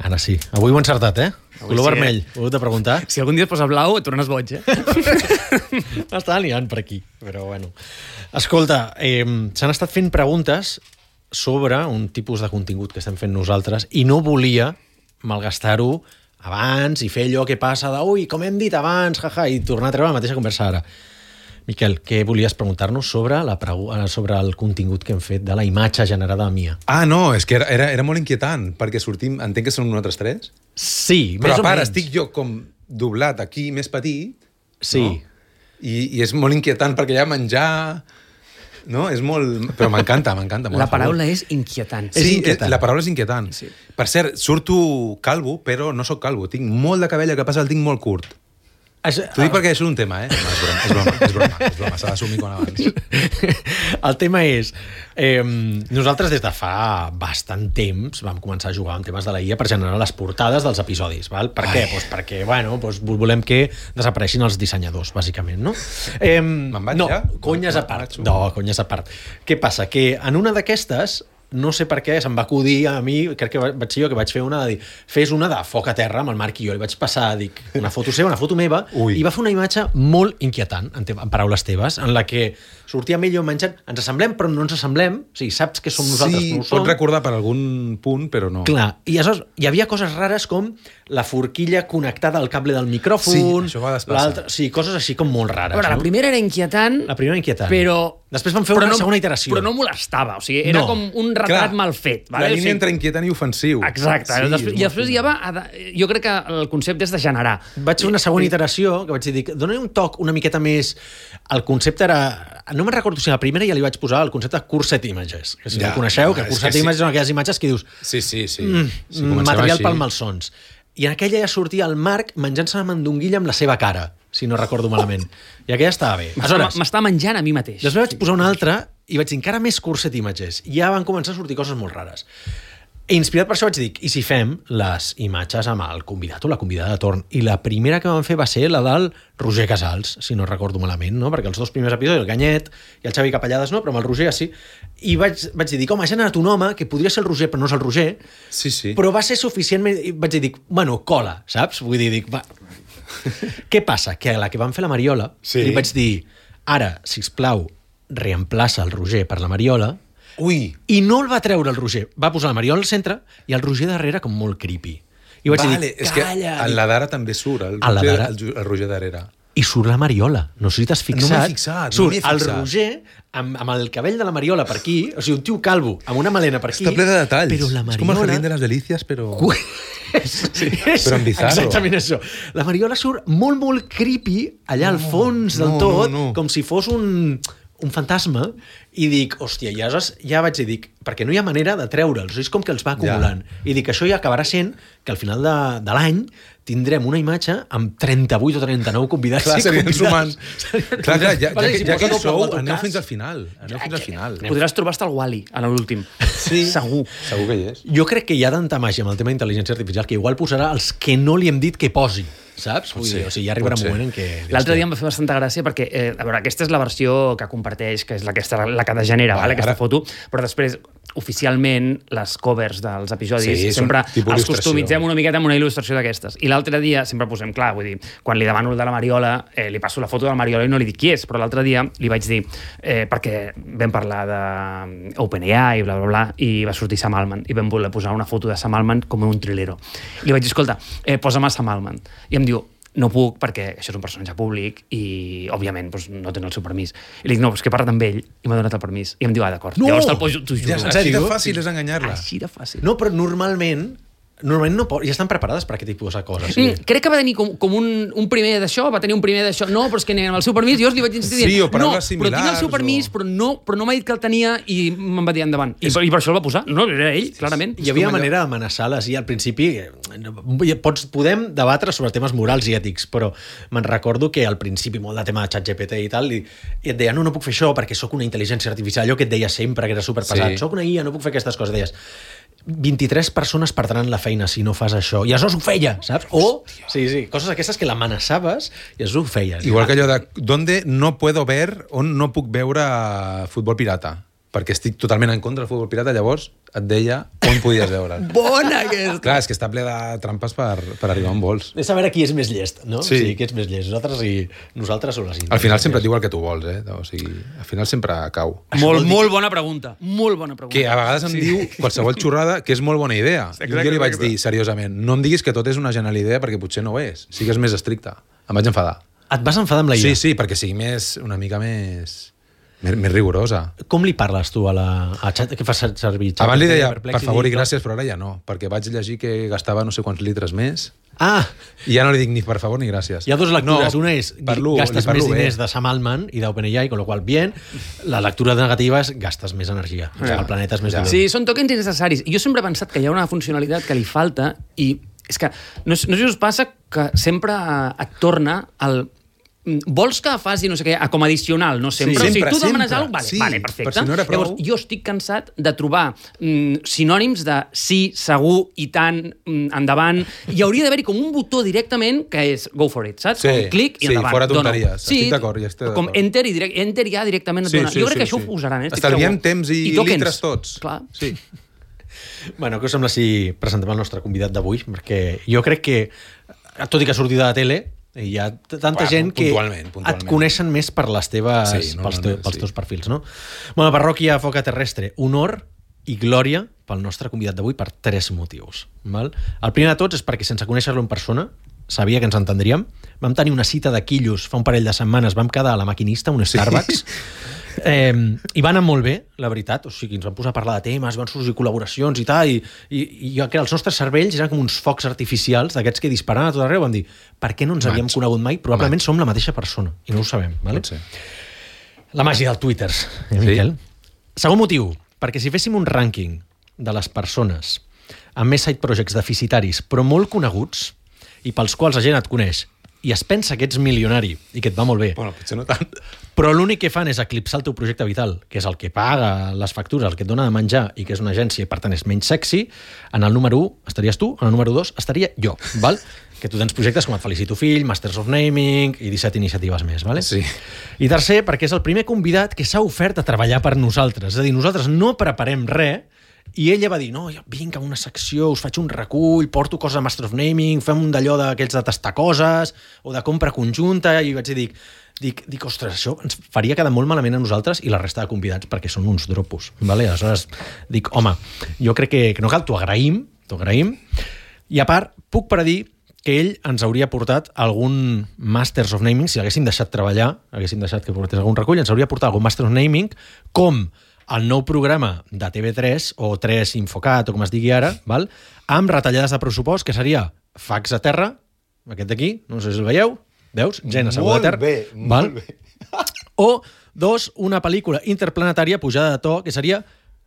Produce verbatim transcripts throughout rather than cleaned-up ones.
Ara sí. Avui ho he encertat, eh? Avui Color sí, vermell. eh? Ho he hagut de preguntar. Si algun dia et posa blau, et tornes boig, eh? M'estava liant per aquí, però bueno. Escolta, eh, s'han estat fent preguntes sobre un tipus de contingut que estem fent nosaltres i no volia malgastar-ho abans i fer allò que passa de ui, com hem dit abans, jaja, i tornar a treure la mateixa conversa ara. Miquel, què volies preguntar-nos sobre, la pregu sobre el contingut que hem fet de la imatge generada a Mia? Ah, no, és que era, era, era molt inquietant, perquè sortim... Entenc que són nosaltres tres? Sí, però més o a part menys. estic jo com doblat aquí més petit, Sí. no? I, i és molt inquietant perquè hi ha menjar... No? És molt... Però m'encanta, m'encanta. La paraula és inquietant. Sí, És inquietant. la paraula és inquietant. Sí. Per cert, surto calvo, però no sóc calvo. Tinc molt de cabell, el que passa el tinc molt curt. Això, T'ho dic perquè és un tema, eh? No, és broma, és broma, és broma, és broma. S'ha d'assumir com abans. El tema és... Eh, nosaltres des de fa bastant temps vam començar a jugar amb temes de la I A per generar les portades dels episodis. Val? Per què? Pues perquè bueno, pues volem que desapareixin els dissenyadors, bàsicament, no? Eh, Me'n vaig no, ja? conyes No, a part. marxo. No, conyes a part. Què passa? Que en una d'aquestes no sé per què se'm va acudir a mi, crec que vaig ser jo que vaig fer una de dir, fes una de foc a terra amb el Marc i jo, li vaig passar, dic, una foto seva, una foto meva, Ui. i va fer una imatge molt inquietant, en, te en paraules teves, en la que sortia amb ell i jo menjant, ens assemblem però no ens assemblem, o sigui, saps que som nosaltres, Sí, no ho som. pots recordar per algun punt, però no. Clar, i aleshores hi havia coses rares com la forquilla connectada al cable del micròfon, Sí, això a vegades passa. l'altra, sí, coses així com molt A rares. veure, la no? primera era inquietant, La primera inquietant. però... Després vam fer però una no, segona iteració. Però no molestava, o sigui, era No. com un retrat Clar, mal fet. La Vale? O línia sigui, entre inquietant i ofensiu. Exacte. Sí, després, és I després molt ja va... A de, jo crec que el concepte és de generar. Vaig fer una segona iteració que vaig dir, dona un toc una miqueta més... El concepte era... No me'n recordo si la primera ja li vaig posar el concepte Curset Images, que si Ja, no el coneixeu, no, que és Curset que sí. Images són aquelles imatges que dius Sí, sí, sí. mm, sí comencem material així. pel malsons. I en aquella ja sortia el Marc menjant-se la mandonguilla amb la seva cara, si no recordo malament. I aquella estava bé. Aleshores, M'està menjant a mi mateix. després vaig posar una altra i vaig dir encara més Curset Images. I ja van començar a sortir coses molt rares. I inspirat per això vaig dir, i si fem les imatges amb el convidat o la convidada de torn? I la primera que vam fer va ser la del Roger Casals, si no recordo malament, no? Perquè els dos primers episodis, el Ganyet i el Xavi Capellades no, però amb el Roger sí. I vaig, vaig dir, home, ha generat un home que podria ser el Roger, però no és el Roger, Sí, sí. però va ser suficientment... I vaig dir, dic, bueno, cola, saps? Vull dir, dic, va... Què passa? Que a la que vam fer la Mariola, Sí. li vaig dir, ara, sisplau, reemplaça el Roger per la Mariola, Ui, i no el va treure el Roger. Va posar la Mariola al centre i el Roger darrere com molt creepy. I vaig vale, dir, és que calla! a la d'ara també surt, el A la Roger, d'ara- el, Ju- el Roger darrere. I surt la Mariola. No sé si t'has fixat. No m'he fixat, no Surt m'he el fixat. Roger amb, amb el cabell de la Mariola per aquí, o sigui, un tio calvo amb una melena per aquí. Està ple de detalls. Però la És com el Mariola... Jardín de les Delicias, però... sí, però en bizarro. Exactament això. La Mariola surt molt, molt creepy allà al fons del no, tot, no, no. com si fos un, un fantasma, i dic, hòstia, i aleshores ja vaig dir, dic, perquè no hi ha manera de treure'ls, és com que els va acumulant. Ja. I dic, això ja acabarà sent que al final de, de l'any tindrem una imatge amb trenta-vuit o trenta-nou convidats. Clar, i serien convidades. sumant. Clar, clar, ja, ja, Vale, ja, si ja que posa hi sou, doble aneu autocars. fins al final. Aneu fins al final. Podràs trobar hasta el Wall-E, a l'últim. Sí. Segur. Segur que hi és. Jo crec que hi ha tanta màgia amb el tema d'intel·ligència artificial que igual posarà els que no li hem dit que posi, saps? Vull dir, o sigui, ja arribarà un pot ser. moment en què... L'altre dia em va fer bastanta gràcia perquè, eh, a veure, aquesta és la versió que comparteix, que és la que, està, la que genera, Vale, vale, aquesta ara- foto, però després, oficialment, les covers dels episodis Sí, són sempre tipus els il·lustració. customitzem una miqueta amb una il·lustració d'aquestes. I l'altre dia sempre posem, clar, vull dir, quan li demano el de la Mariola, eh, li passo la foto de la Mariola i no li dic qui és, però l'altre dia li vaig dir, eh, perquè vam parlar d'OpenAI i bla, bla, bla, i va sortir Sam Altman, i vam voler posar una foto de Sam Altman com un trilero. I li vaig dir, escolta, eh, posa'm a Sam Altman. I em diu, no puc perquè això és un personatge públic i, òbviament, doncs, no tenen el seu permís. I li dic, no, és que he parlat amb ell i m'ha donat el permís. I em diu, ah, d'acord. No! Llavors te'l poso, t'ho juro. Ja, En així de sèrio? fàcil és enganyar-la. Així de fàcil. No, però normalment... Normalment no pot, ja estan preparades per aquest tipus de coses. Sí. Mm, crec que va tenir com, com un, un primer d'això, va tenir un primer d'això. No, però és que amb el seu permís, jo li vaig insistir Sí, dient, o paraules no, però tinc el seu similars, permís, o- però no, però no m'ha dit que el tenia i me'n va dir endavant. I, per, I per això el va posar. No, era ell, clarament. Hi havia manera d'amenaçar-les i al principi eh, pots, podem debatre sobre temes morals i ètics, però me'n recordo que al principi molt de tema de ChatGPT i tal, i, i et deia, no, no puc fer això perquè sóc una intel·ligència artificial, allò que et deia sempre, que era superpesat, Sí. sóc una I A, no puc fer aquestes coses, deies vint-i-tres persones perdran la feina si no fas això. I això ho feia, saps? O, sí, sí, coses aquestes que l'amenaçaves i això ho feies. Igual que allò de, ¿dónde no puedo ver, on no puc veure futbol pirata? perquè estic totalment en contra del futbol pirata, llavors et deia on podies veure'l. Bona aquesta! Clar, és que està ple de trampes per, per arribar on vols. És saber qui és més llest, no? Sí. O sigui, qui és més llest, nosaltres i nosaltres o les Al final sempre et diu el que tu vols, eh? O sigui, al final sempre cau. Molt, molt bona pregunta. Molt bona pregunta. Que a vegades em sí. diu qualsevol xorrada que és molt bona idea. Exacte, I jo li vaig exacte. dir, seriosament, no em diguis que tot és una genial idea perquè potser no ho és. Sigues més estricte. Em vaig enfadar. Et vas enfadar amb la idea? Sí, sí, perquè sigui més, una mica més... Més, més rigorosa. Com li parles tu a la... A xat, què fas servir? Xat, Abans li deia, Perplex, per favor i dic, gràcies, però ara ja no, perquè vaig llegir que gastava no sé quants litres més Ah! i ja no li dic ni per favor ni gràcies. Hi ha dues lectures. No, Una és parlo, gastes parlo més bé. diners de Sam Altman i d'OpenAI, con lo qual, bien. La lectura negativa és gastes més energia. O sigui, Ja, el planeta és més ja. dolent. Sí, són tokens innecessaris. Jo sempre he pensat que hi ha una funcionalitat que li falta i és que no, no sé si us passa que sempre et torna el... Vols que faci no sé què, com addicional, no sempre. Sí, o sigui, sempre, tu demanes sempre. alguna cosa, vale, Sí, vale, perfecte. per si no era prou. Llavors, jo estic cansat de trobar mm, sinònims de sí, segur, i tant, mm, endavant. Hi hauria d'haver-hi com un botó directament que és go for it, saps? Sí, com clic i sí, endavant. fora tonteries. Dono. Estic d'acord, ja estic Com d'acord. enter i direct, enter ja directament et Sí, dona. sí, jo crec sí, que això sí. ho posaran, eh? estic Estalviem segur. temps i, tokens. litres tots. Clar. Sí. Bueno, què us sembla si presentem el nostre convidat d'avui? Perquè jo crec que, tot i que ha sortit de la tele, hi ha tanta Bueno, gent que puntualment, puntualment. et coneixen més per les teves, Sí, no, pels, no, te, no, pels sí. teus perfils, no? Bueno, parròquia Foca Terrestre, honor i glòria pel nostre convidat d'avui per tres motius. Val? El primer de tots és perquè sense conèixer-lo en persona sabia que ens entendríem. Vam tenir una cita de quillos fa un parell de setmanes, vam quedar a la maquinista, un Starbucks, sí. eh, i va anar molt bé, la veritat. O sigui, ens vam posar a parlar de temes, van sorgir col·laboracions i tal, i, i, i jo, que els nostres cervells eren com uns focs artificials d'aquests que disparaven a tot arreu. Vam dir, per què no ens havíem Maig. conegut mai? Probablement Maig. som la mateixa persona, i no ho sabem. Vale? Pot ser. La màgia del Twitter, eh, Miquel? Segon motiu, perquè si féssim un rànquing de les persones amb més side projects deficitaris, però molt coneguts, i pels quals la gent et coneix, i es pensa que ets milionari i que et va molt bé, Bueno, potser no tant. però l'únic que fan és eclipsar el teu projecte vital, que és el que paga les factures, el que et dona de menjar i que és una agència i per tant és menys sexy, en el número u estaries tu, en el número dos estaria jo, val? Que tu tens projectes com Et felicito fill, Masters of Naming i disset iniciatives més, vale? Sí. I tercer, perquè és el primer convidat que s'ha ofert a treballar per nosaltres, és a dir, nosaltres no preparem res i ella va dir, no, jo vinc a una secció, us faig un recull, porto coses de Master of Naming, fem un d'allò d'aquells de tastar coses o de compra conjunta, i vaig dir, dic, dic, dic, ostres, això ens faria quedar molt malament a nosaltres i la resta de convidats perquè són uns dropos, vale? Aleshores dic, home, jo crec que, que no cal, t'ho agraïm, t'ho agraïm, i a part puc predir que ell ens hauria portat algun Masters of Naming, si l'haguéssim deixat treballar, haguéssim deixat que portés algun recull, ens hauria portat algun Masters of Naming, com el nou programa de T V tres o tres Infocat, o com es digui ara, val? Amb retallades de pressupost, que seria fax a terra, aquest d'aquí, no sé si el veieu, veus? Gent asseguda a terra. Molt bé, val? molt bé. O, dos, una pel·lícula interplanetària pujada de to, que seria...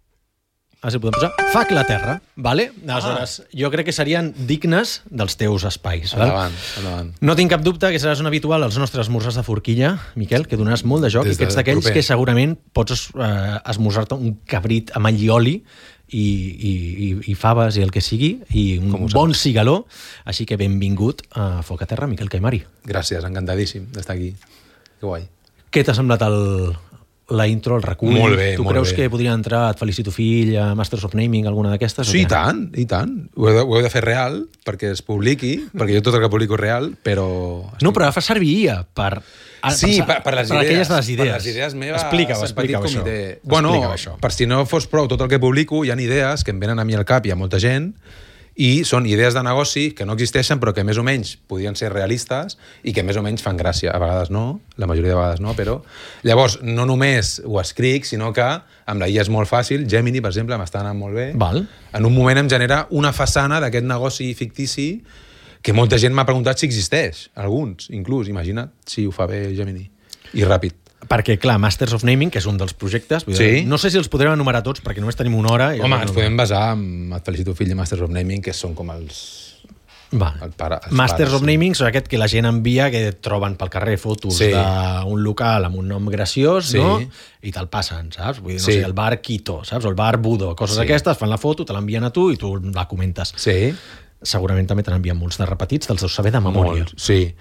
Ah, si podem posar. Fac la Terra, vale? Aleshores, ah. jo crec que serien dignes dels teus espais. Val? Endavant, endavant. No tinc cap dubte que seràs un habitual als nostres esmorzars de forquilla, Miquel, que donaràs molt de joc, Des i que ets de d'aquells proper. que segurament pots eh, esmorzar-te un cabrit amb allioli i, i, i, i faves i el que sigui, i un Com ho bon cigaló. Així que benvingut a Foc a Terra, Miquel Caimari. Gràcies, encantadíssim d'estar aquí. Que guai. Què t'ha semblat el, la intro, el recull? Molt bé, tu molt creus bé. que podria entrar Et felicito fill, a Masters of Naming, alguna d'aquestes? o Sí, i què? tant, i tant. Ho heu, de, ho heu de fer real perquè es publiqui, perquè jo tot el que publico és real, però... No, però fa servir I A per... a- Sí, per, per, per les per idees. aquelles de les idees. Per les idees meves. Explica-ho, el petit explica-ho, això. comitè. Bueno, Explica-ho, això. per si no fos prou tot el que publico, hi ha idees que em venen a mi al cap i a molta gent, i són idees de negoci que no existeixen però que més o menys podien ser realistes i que més o menys fan gràcia. A vegades no, la majoria de vegades no, però... Llavors, no només ho escric, sinó que amb la I A és molt fàcil. Gemini, per exemple, m'està anant molt bé. Val. En un moment em genera una façana d'aquest negoci fictici que molta gent m'ha preguntat si existeix. Alguns, inclús. Imagina't si ho fa bé Gemini. I ràpid. Perquè, clar, Masters of Naming, que és un dels projectes, vull Sí. dir, no sé si els podrem enumerar tots, perquè només tenim una hora. I Home, no, ens podem basar en Et felicito fill i Masters of Naming, que són com els... Va. El pare, els Masters pares, of sí. Naming són aquest que la gent envia, que troben pel carrer fotos Sí. d'un local amb un nom graciós, Sí. no? I te'l passen, saps? Vull dir, no Sí. sé, el bar Quito, saps? O el bar Budo, coses Sí. aquestes, fan la foto, te l'envien a tu i tu la comentes. Sí, Segurament també te n'envien molts de repetits, te'ls deus saber de memòria. molt, sí.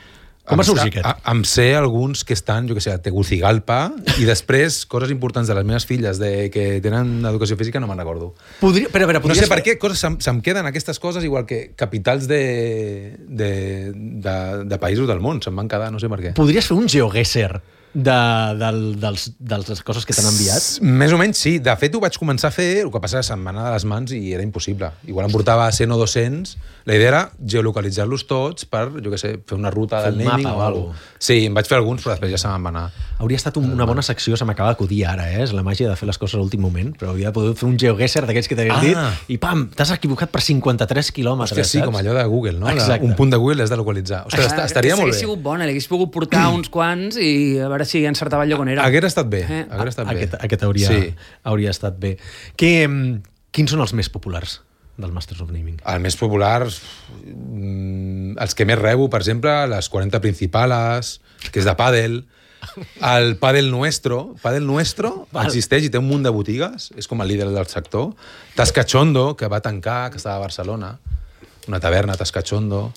Com va sorgir aquest? A, em sé alguns que estan, jo què sé, a Tegucigalpa, i després coses importants de les meves filles de que tenen educació física no me'n recordo. Podria, però, però, No sé fer... per què coses se'm, se'm queden aquestes coses igual que capitals de, de, de, de països del món, se'm van quedar, no sé per què. Podries fer un GeoGuessr de, del, dels, dels les coses que t'han enviat? Més o menys sí. De fet, ho vaig començar a fer, el que passa és que se'm va anar de les mans i era impossible. Igual em portava cent o dos-cents. La idea era geolocalitzar-los tots per, jo què sé, fer una ruta Fer del un naming mapa o o alguna alguna cosa. Sí, em vaig fer alguns, però després ja se me'n va anar. Hauria estat un, una bona secció, se m'acaba d'acudir ara, eh? És la màgia de fer les coses a l'últim moment, però hauria pogut fer un GeoGuessr d'aquests que t'havies Ah. dit i pam, t'has equivocat per cinquanta-tres quilòmetres, Hòstia, sí, saps? com allò de Google, no? La, Exacte. un punt de Google és de localitzar. Ostres, Ah, estaria molt Hauria bé. sigut bona, l'hagués pogut portar uns quants i a veure si encertava el lloc on era. Haguera estat bé. Eh. Haguera estat bé. Aquest, aquest hauria, Sí. hauria estat bé. Que, mm, quins són els més populars del Masters of Naming? El més popular, mm, els que més rebo, per exemple, les quaranta principales, que és de pàdel, el Pàdel Nuestro. Pàdel Nuestro Val. existeix i té un munt de botigues, és com el líder del sector. Tascachondo, que va tancar, que estava a Barcelona, una taverna, Tascachondo.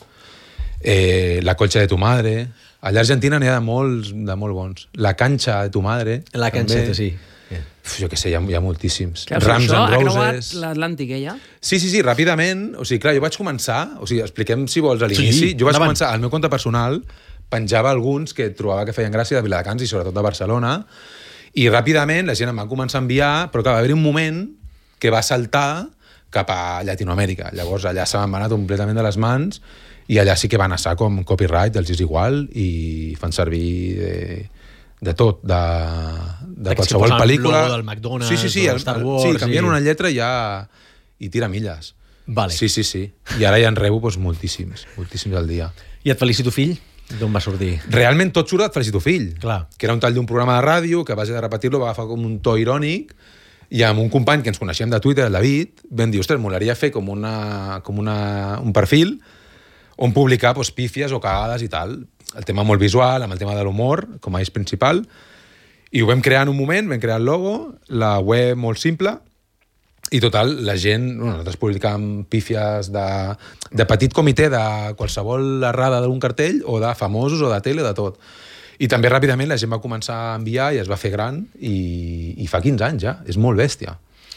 Eh, la Colcha de tu madre. Allà a Argentina n'hi ha de molts, de molt bons. La Cancha de tu madre. La també. canxeta, sí. Uf, jo què sé, hi ha, hi ha moltíssims. Que Rams això and ha creuat Roses. l'Atlàntic, ella? Sí, sí, sí, ràpidament. O sigui, clar, jo vaig començar... O sigui, expliquem, si vols, a l'inici. Sí, jo vaig endavant. començar, al meu compte personal, penjava alguns que trobava que feien gràcia de Viladecans i sobretot de Barcelona, i ràpidament la gent em va començar a enviar, però clar, va haver un moment que va saltar cap a Llatinoamèrica. Llavors allà se m'han anat completament de les mans i allà sí que van assar com copyright, els és igual, i fan servir de, de tot, de, de Que si qualsevol posen el pel·lícula. logo del McDonald's sí, sí, sí, o el, Star el, Wars, sí, canvien i- una lletra i ja i tira milles. Vale. Sí, sí, sí. I ara ja en rebo doncs, moltíssims, moltíssims al dia. I et felicito, fill? D'on va sortir? Realment tot surt et felicito fill. Clar. Que era un tall d'un programa de ràdio que a base de repetir-lo va agafar com un to irònic i amb un company que ens coneixem de Twitter, el David, vam dir, ostres, molaria fer com, una, com una, un perfil on publicar doncs, pífies o cagades i tal. El tema molt visual, amb el tema de l'humor com a eix principal. I ho vam crear en un moment, vam crear el logo, la web molt simple, i total, la gent, bueno, nosaltres publicàvem pífies de, de petit comitè de qualsevol errada d'un cartell o de famosos o de tele, de tot. I també ràpidament la gent va començar a enviar i es va fer gran i, i fa quinze anys ja. És molt bèstia.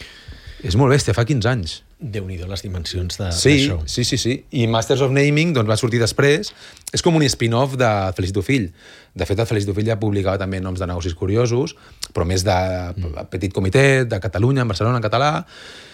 És molt bèstia, fa quinze anys. Déu-n'hi-do les dimensions de- Sí, d'això. sí, sí, sí. I Masters of Naming doncs, va sortir després. És com un spin-off de Felicito Fill. De fet, el Felicito Fill ja publicava també noms de negocis curiosos, però més de mm. petit comitè, de Catalunya, en Barcelona, en català.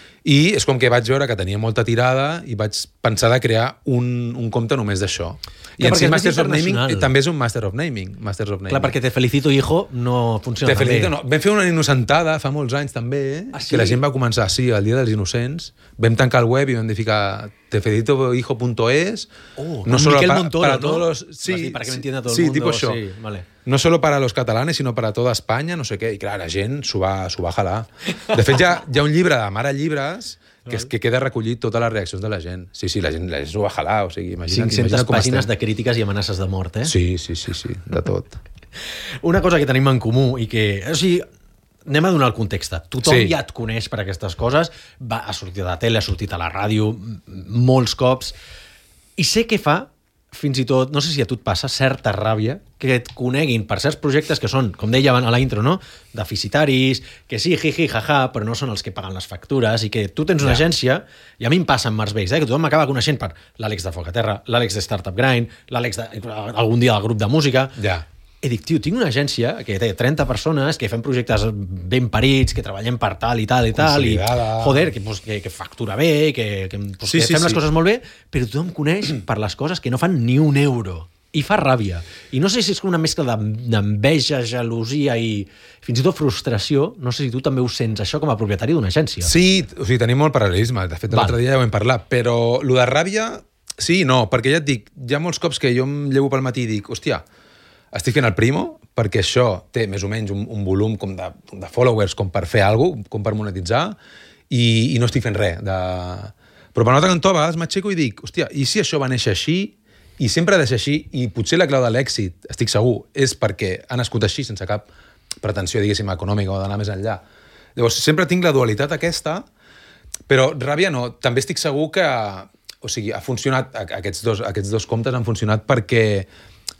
I és com que vaig veure que tenia molta tirada i vaig pensar de crear un, un compte només d'això. I Clar, en perquè si és més Masters of Naming internacional. eh, també és un Master of Naming. Masters of Naming. Clar, perquè Te felicito, hijo, no funciona Te felicito, tan no. Vam fer una innocentada fa molts anys també, eh? Ah, sí? Que la gent va començar, sí, el dia dels innocents. Vam tancar el web i vam dir ficar tefelicitohijo punto es. Oh, no con solo Miquel para, Montoro, para ¿no? todos los... Vas Sí, dir, para que me entienda todo el sí, mundo, tipo això. sí, vale. No solo para los catalanes, sinó para toda Espanya, no sé què. I clar, la gent s'ho va, s'ho va jalar. De fet, hi ha, hi ha un llibre de Mare Llibres que, és, que queda recollit totes les reaccions de la gent. Sí, sí, la gent, la gent s'ho va jalar. O sigui, imagina't, cinc-centes imagina't com pàgines estem. de crítiques i amenaces de mort, eh? Sí, sí, sí, sí, de tot. Una cosa que tenim en comú i que... O sigui, anem a donar el context. Tothom Sí. ja et coneix per aquestes coses. Va, ha sortit a la tele, ha sortit a la ràdio m- molts cops. I sé que fa, fins i tot, no sé si a tu et passa, certa ràbia que et coneguin per certs projectes que són, com deia a la intro, no? Deficitaris, que sí, jiji, jaja, però no són els que paguen les factures i que tu tens una Ja. agència, i a mi em passa amb Mars Base, eh? Que tothom m'acaba coneixent per l'Àlex de Focaterra, l'Àlex de Startup Grind, l'Àlex de, algun dia del grup de música. Ja. I dic, tio, tinc una agència que té trenta persones, que fem projectes ben parits, que treballem per tal i tal i tal, i Consolidada. joder, que, pues, que, que factura bé, que, que, pues, Sí, que sí, fem les sí. coses molt bé, però tothom em coneix per les coses que no fan ni un euro. I fa ràbia. I no sé si és una mescla d'en- d'enveja, gelosia i fins i tot frustració. No sé si tu també ho sents, això, com a propietari d'una agència. Sí, o sigui, tenim molt paral·lelisme. De fet, Val. l'altre dia ja ho hem parlat. Però lo de ràbia, sí i no. Perquè ja et dic, hi ha molts cops que jo em llevo pel matí i dic, hòstia, estic fent el primo perquè això té més o menys un, un volum com de, de followers com per fer alguna cosa, com per monetitzar, i, i no estic fent res. De... Però per una altra cantó, a vegades m'aixeco i dic, hòstia, i si això va néixer així, i sempre ha de ser així, i potser la clau de l'èxit, estic segur, és perquè ha nascut així, sense cap pretensió, diguéssim, econòmica o d'anar més enllà. Llavors, sempre tinc la dualitat aquesta, però ràbia no. També estic segur que... O sigui, ha funcionat, aquests dos, aquests dos comptes han funcionat perquè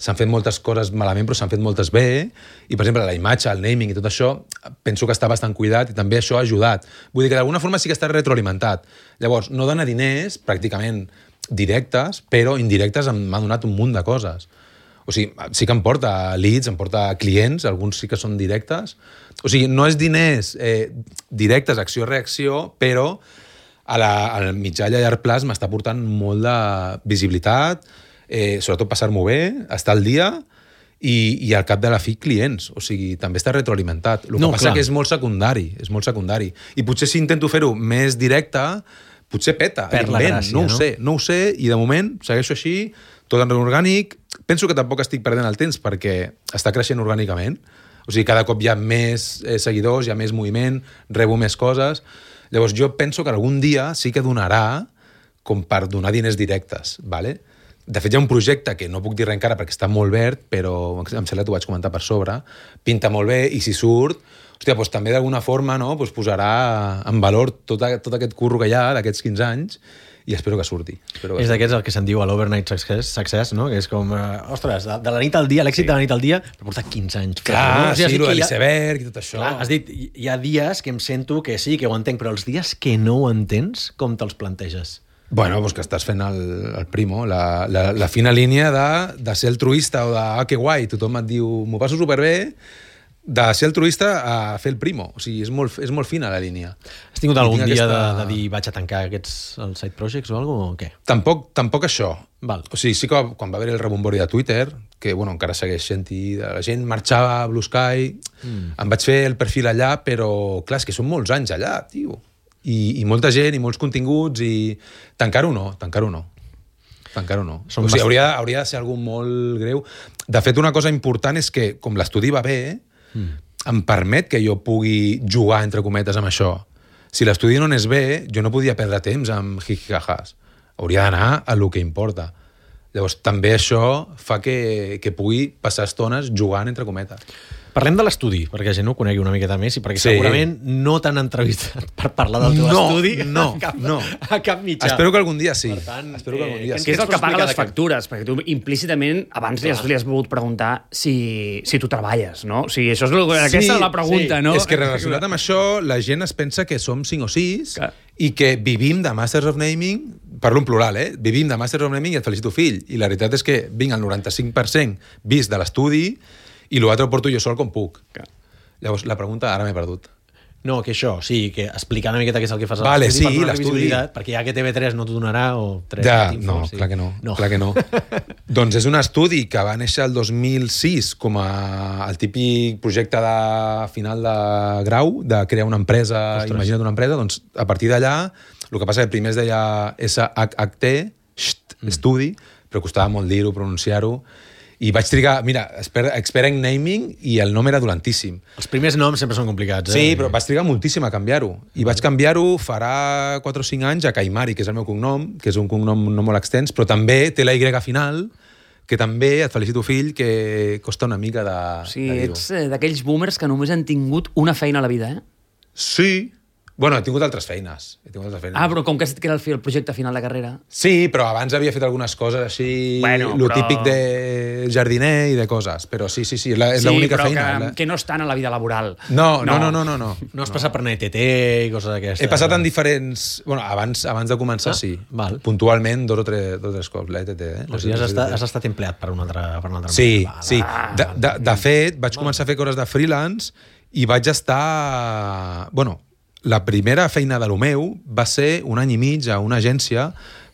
s'han fet moltes coses malament, però s'han fet moltes bé, i, per exemple, la imatge, el naming i tot això, penso que està bastant cuidat i també això ha ajudat. Vull dir que d'alguna forma sí que està retroalimentat. Llavors, no dona diners, pràcticament directes, però indirectes m'ha donat un munt de coses. O sigui, sí que em porta leads, em porta clients, alguns sí que són directes. O sigui, no és diners eh, directes, acció-reacció, però a la, al mitjà i a llarg plaç m'està portant molt de visibilitat, eh, sobretot passar-m'ho bé, estar al dia i, i al cap de la fi clients. O sigui, també està retroalimentat. El que No, passa clar. que és molt secundari, és molt secundari. I potser si intento fer-ho més directe, potser peta, Perd la invent, gràcia, no ho no? sé, no ho sé, i de moment segueixo així, tot en orgànic. Penso que tampoc estic perdent el temps perquè està creixent orgànicament. O sigui, cada cop hi ha més eh, seguidors, hi ha més moviment, rebo més coses. Llavors, jo penso que algun dia sí que donarà com per donar diners directes, ¿vale? De fet, hi ha un projecte que no puc dir res encara perquè està molt verd, però em sembla que t'ho vaig comentar per sobre. Pinta molt bé, i si surt, hòstia, doncs també d'alguna forma, no, doncs posarà en valor tot, a, tot aquest curro que hi ha d'aquests quinze anys, i espero que surti. Espero que És surti. d'aquests el que se'n diu l'overnight success, success, no? Que és com, eh, ostres, de, de la nit al dia, l'èxit sí. de la nit al dia, però porta quinze anys. Clar, no? O sigui, sí, sí lo de que hi ha- l'iceberg i tot això. Clar, has dit, hi hi ha dies que em sento que sí, que ho entenc, però els dies que no ho entens, com te'ls planteges? Bueno, doncs que estàs fent el, el primo, la, la, la fina línia de, de ser altruista o de, ah, que guai, tothom et diu, m'ho passo superbé, de ser altruista a fer el primo. O sigui, és molt, és molt fina la línia. Has tingut I algun tinc dia aquesta- de, de dir vaig a tancar aquests els side projects o alguna cosa, o què? Tampoc, tampoc això. Val. O sigui, sí que quan va haver el rebombori de Twitter, que bueno, encara segueix sent-hi, la gent marxava a Blue Sky, mm. em vaig fer el perfil allà, però clar, és que són molts anys allà, tio. I, i molta gent, i molts continguts, i tancar-ho no, tancar-ho no. Tancar-ho no. Són O sigui, bast- hauria, hauria de ser algú molt greu. De fet, una cosa important és que, com l'estudi va bé, mm. em permet que jo pugui jugar, entre cometes, amb això. Si l'estudi no anés bé, jo no podia perdre temps amb jijijahas. Hauria d'anar a lo que importa. Llavors, també això fa que, que pugui passar estones jugant, entre cometes. Parlem de l'estudi, perquè la gent ho conegui una miqueta més i perquè Sí. segurament no t'han entrevistat per parlar del teu No, estudi no, a, cap, no. a cap mitjà. Espero que algun dia sí. Per tant, Espero que algun eh, dia que sí. Que és el que paga les explicar de factures, perquè tu implícitament abans li has, li has volgut preguntar si, si tu treballes, no? O sigui, això és, lo, aquesta és la pregunta, sí. no? És que relacionat amb això, la gent es pensa que som cinc o sis Clar. i que vivim de Masters of Naming, parlo en plural, eh? Vivim de Masters of Naming i et felicito, fill. I la veritat és que vinc al noranta-cinc per cent vist de l'estudi i l'altre ho porto jo sol com puc. Clar. Llavors, la pregunta ara m'he perdut. No, que això, sí, que explicar una miqueta què és el que fas a Vale, l'estudi sí, per donar l'estudi. visibilitat, perquè ja que T V tres no t'ho donarà o tres Ja, Info, no, sí. clar que no, no. clar que no. Doncs és un estudi que va néixer el dos mil sis com a el típic projecte de final de grau, de crear una empresa, Ostres. imagina't una empresa, doncs a partir d'allà, el que passa que primer es deia S H H T, xt, Mm. estudi, però costava molt dir-ho, pronunciar-ho, i vaig trigar, mira, expert, expert en naming, i el nom era dolentíssim. Els primers noms sempre són complicats, eh? Sí, però vaig trigar moltíssim a canviar-ho. I vaig canviar-ho farà quatre o cinc anys a Caimari, que és el meu cognom, que és un cognom no molt extens, però també té la Y final, que també, et felicito, fill, que costa una mica de, O sigui, de dir-ho. ets eh, d'aquells boomers que només han tingut una feina a la vida, eh? Sí. Bueno, he tingut altres feines. He tingut altres feines. Ah, però com que era el, fi- el projecte final de carrera... Sí, però abans havia fet algunes coses així, Bueno, lo però- típic de jardiner i de coses. Però sí, sí, sí, és la- és l'única però feina. que, La- que no estan a la vida laboral. No, no, no, no, no, no. No has passat per una E T T i coses d'aquestes. He passat en diferents... Bueno, abans, abans de començar, Ah, sí. val. Puntualment, dos o tres, dos o tres cops, l'E T T. Eh? O sigui, has estat, has estat empleat per una altra, per una altra Sí, empresa. sí. Val, De, val. de, de fet, vaig començar a fer coses de freelance i vaig estar... Bueno, la primera feina de lo meu va ser un any i mig a una agència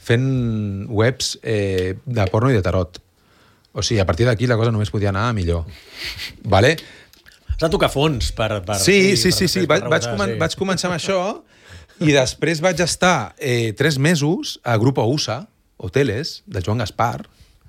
fent webs eh, de porno i de tarot. O sigui, a partir d'aquí la cosa només podia anar millor. Vale? Has de tocar fons per... per Sí, sí, sí, per- sí. per Vaig, vaig, rebotar, comen sí. vaig començar amb això i després vaig estar eh, tres mesos a Grupo U S A, Hoteles, de Joan Gaspar,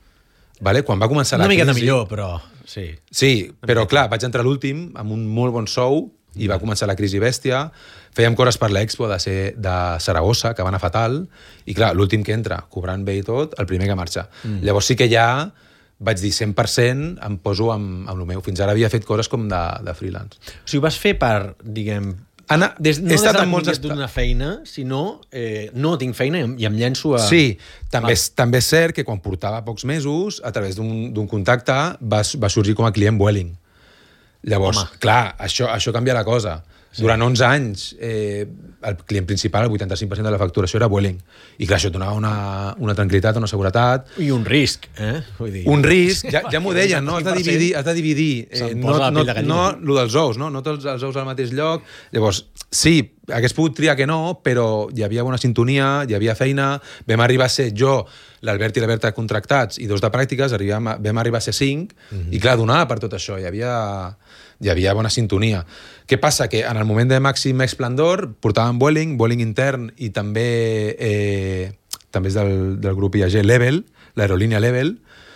vale? Quan va començar Una la miqueta crisi. millor, però sí. Sí, però clar, vaig entrar a l'últim amb un molt bon sou i va començar la crisi bèstia. Fèiem coses per l'Expo de, ser, de Saragossa, que va anar fatal, i clar, l'últim que entra, cobrant bé i tot, el primer que marxa. Mm. Llavors sí que ja vaig dir cent per cent em poso amb, amb el meu. Fins ara havia fet coses com de, de freelance. O sigui, ho vas fer per, diguem, Anna, des, no he des estat de en molts la est... d'una feina, sinó eh, no tinc feina i em, i em llenço a... Sí, també és, també és cert que quan portava pocs mesos, a través d'un d'un contacte, va, va sorgir com a client Vueling. Llavors, Home. clar, això, això canvia la cosa. Sí. Durant onze anys, eh, el client principal, el vuitanta-cinc per cent de la facturació era Vueling. I clar, això et donava una, una tranquil·litat, una seguretat. I un risc, eh? Vull dir... Un risc, ja, ja m'ho deien, no? Has de dividir, has de dividir. Eh, no, no, no, lo dels ous, no? No tots els ous al mateix lloc. Llavors, sí, hagués pogut triar que no, però hi havia bona sintonia, hi havia feina, vam arribar a ser jo, l'Albert i la Berta contractats i dos de pràctiques, arribam, vam arribar a ser cinc, mm-hmm. i clar, donava per tot això, hi havia, hi havia bona sintonia. Què passa? Que en el moment de màxim esplendor portàvem Vueling, Vueling intern i també, eh, també és del, del grup I A G Level, l'aerolínia Level.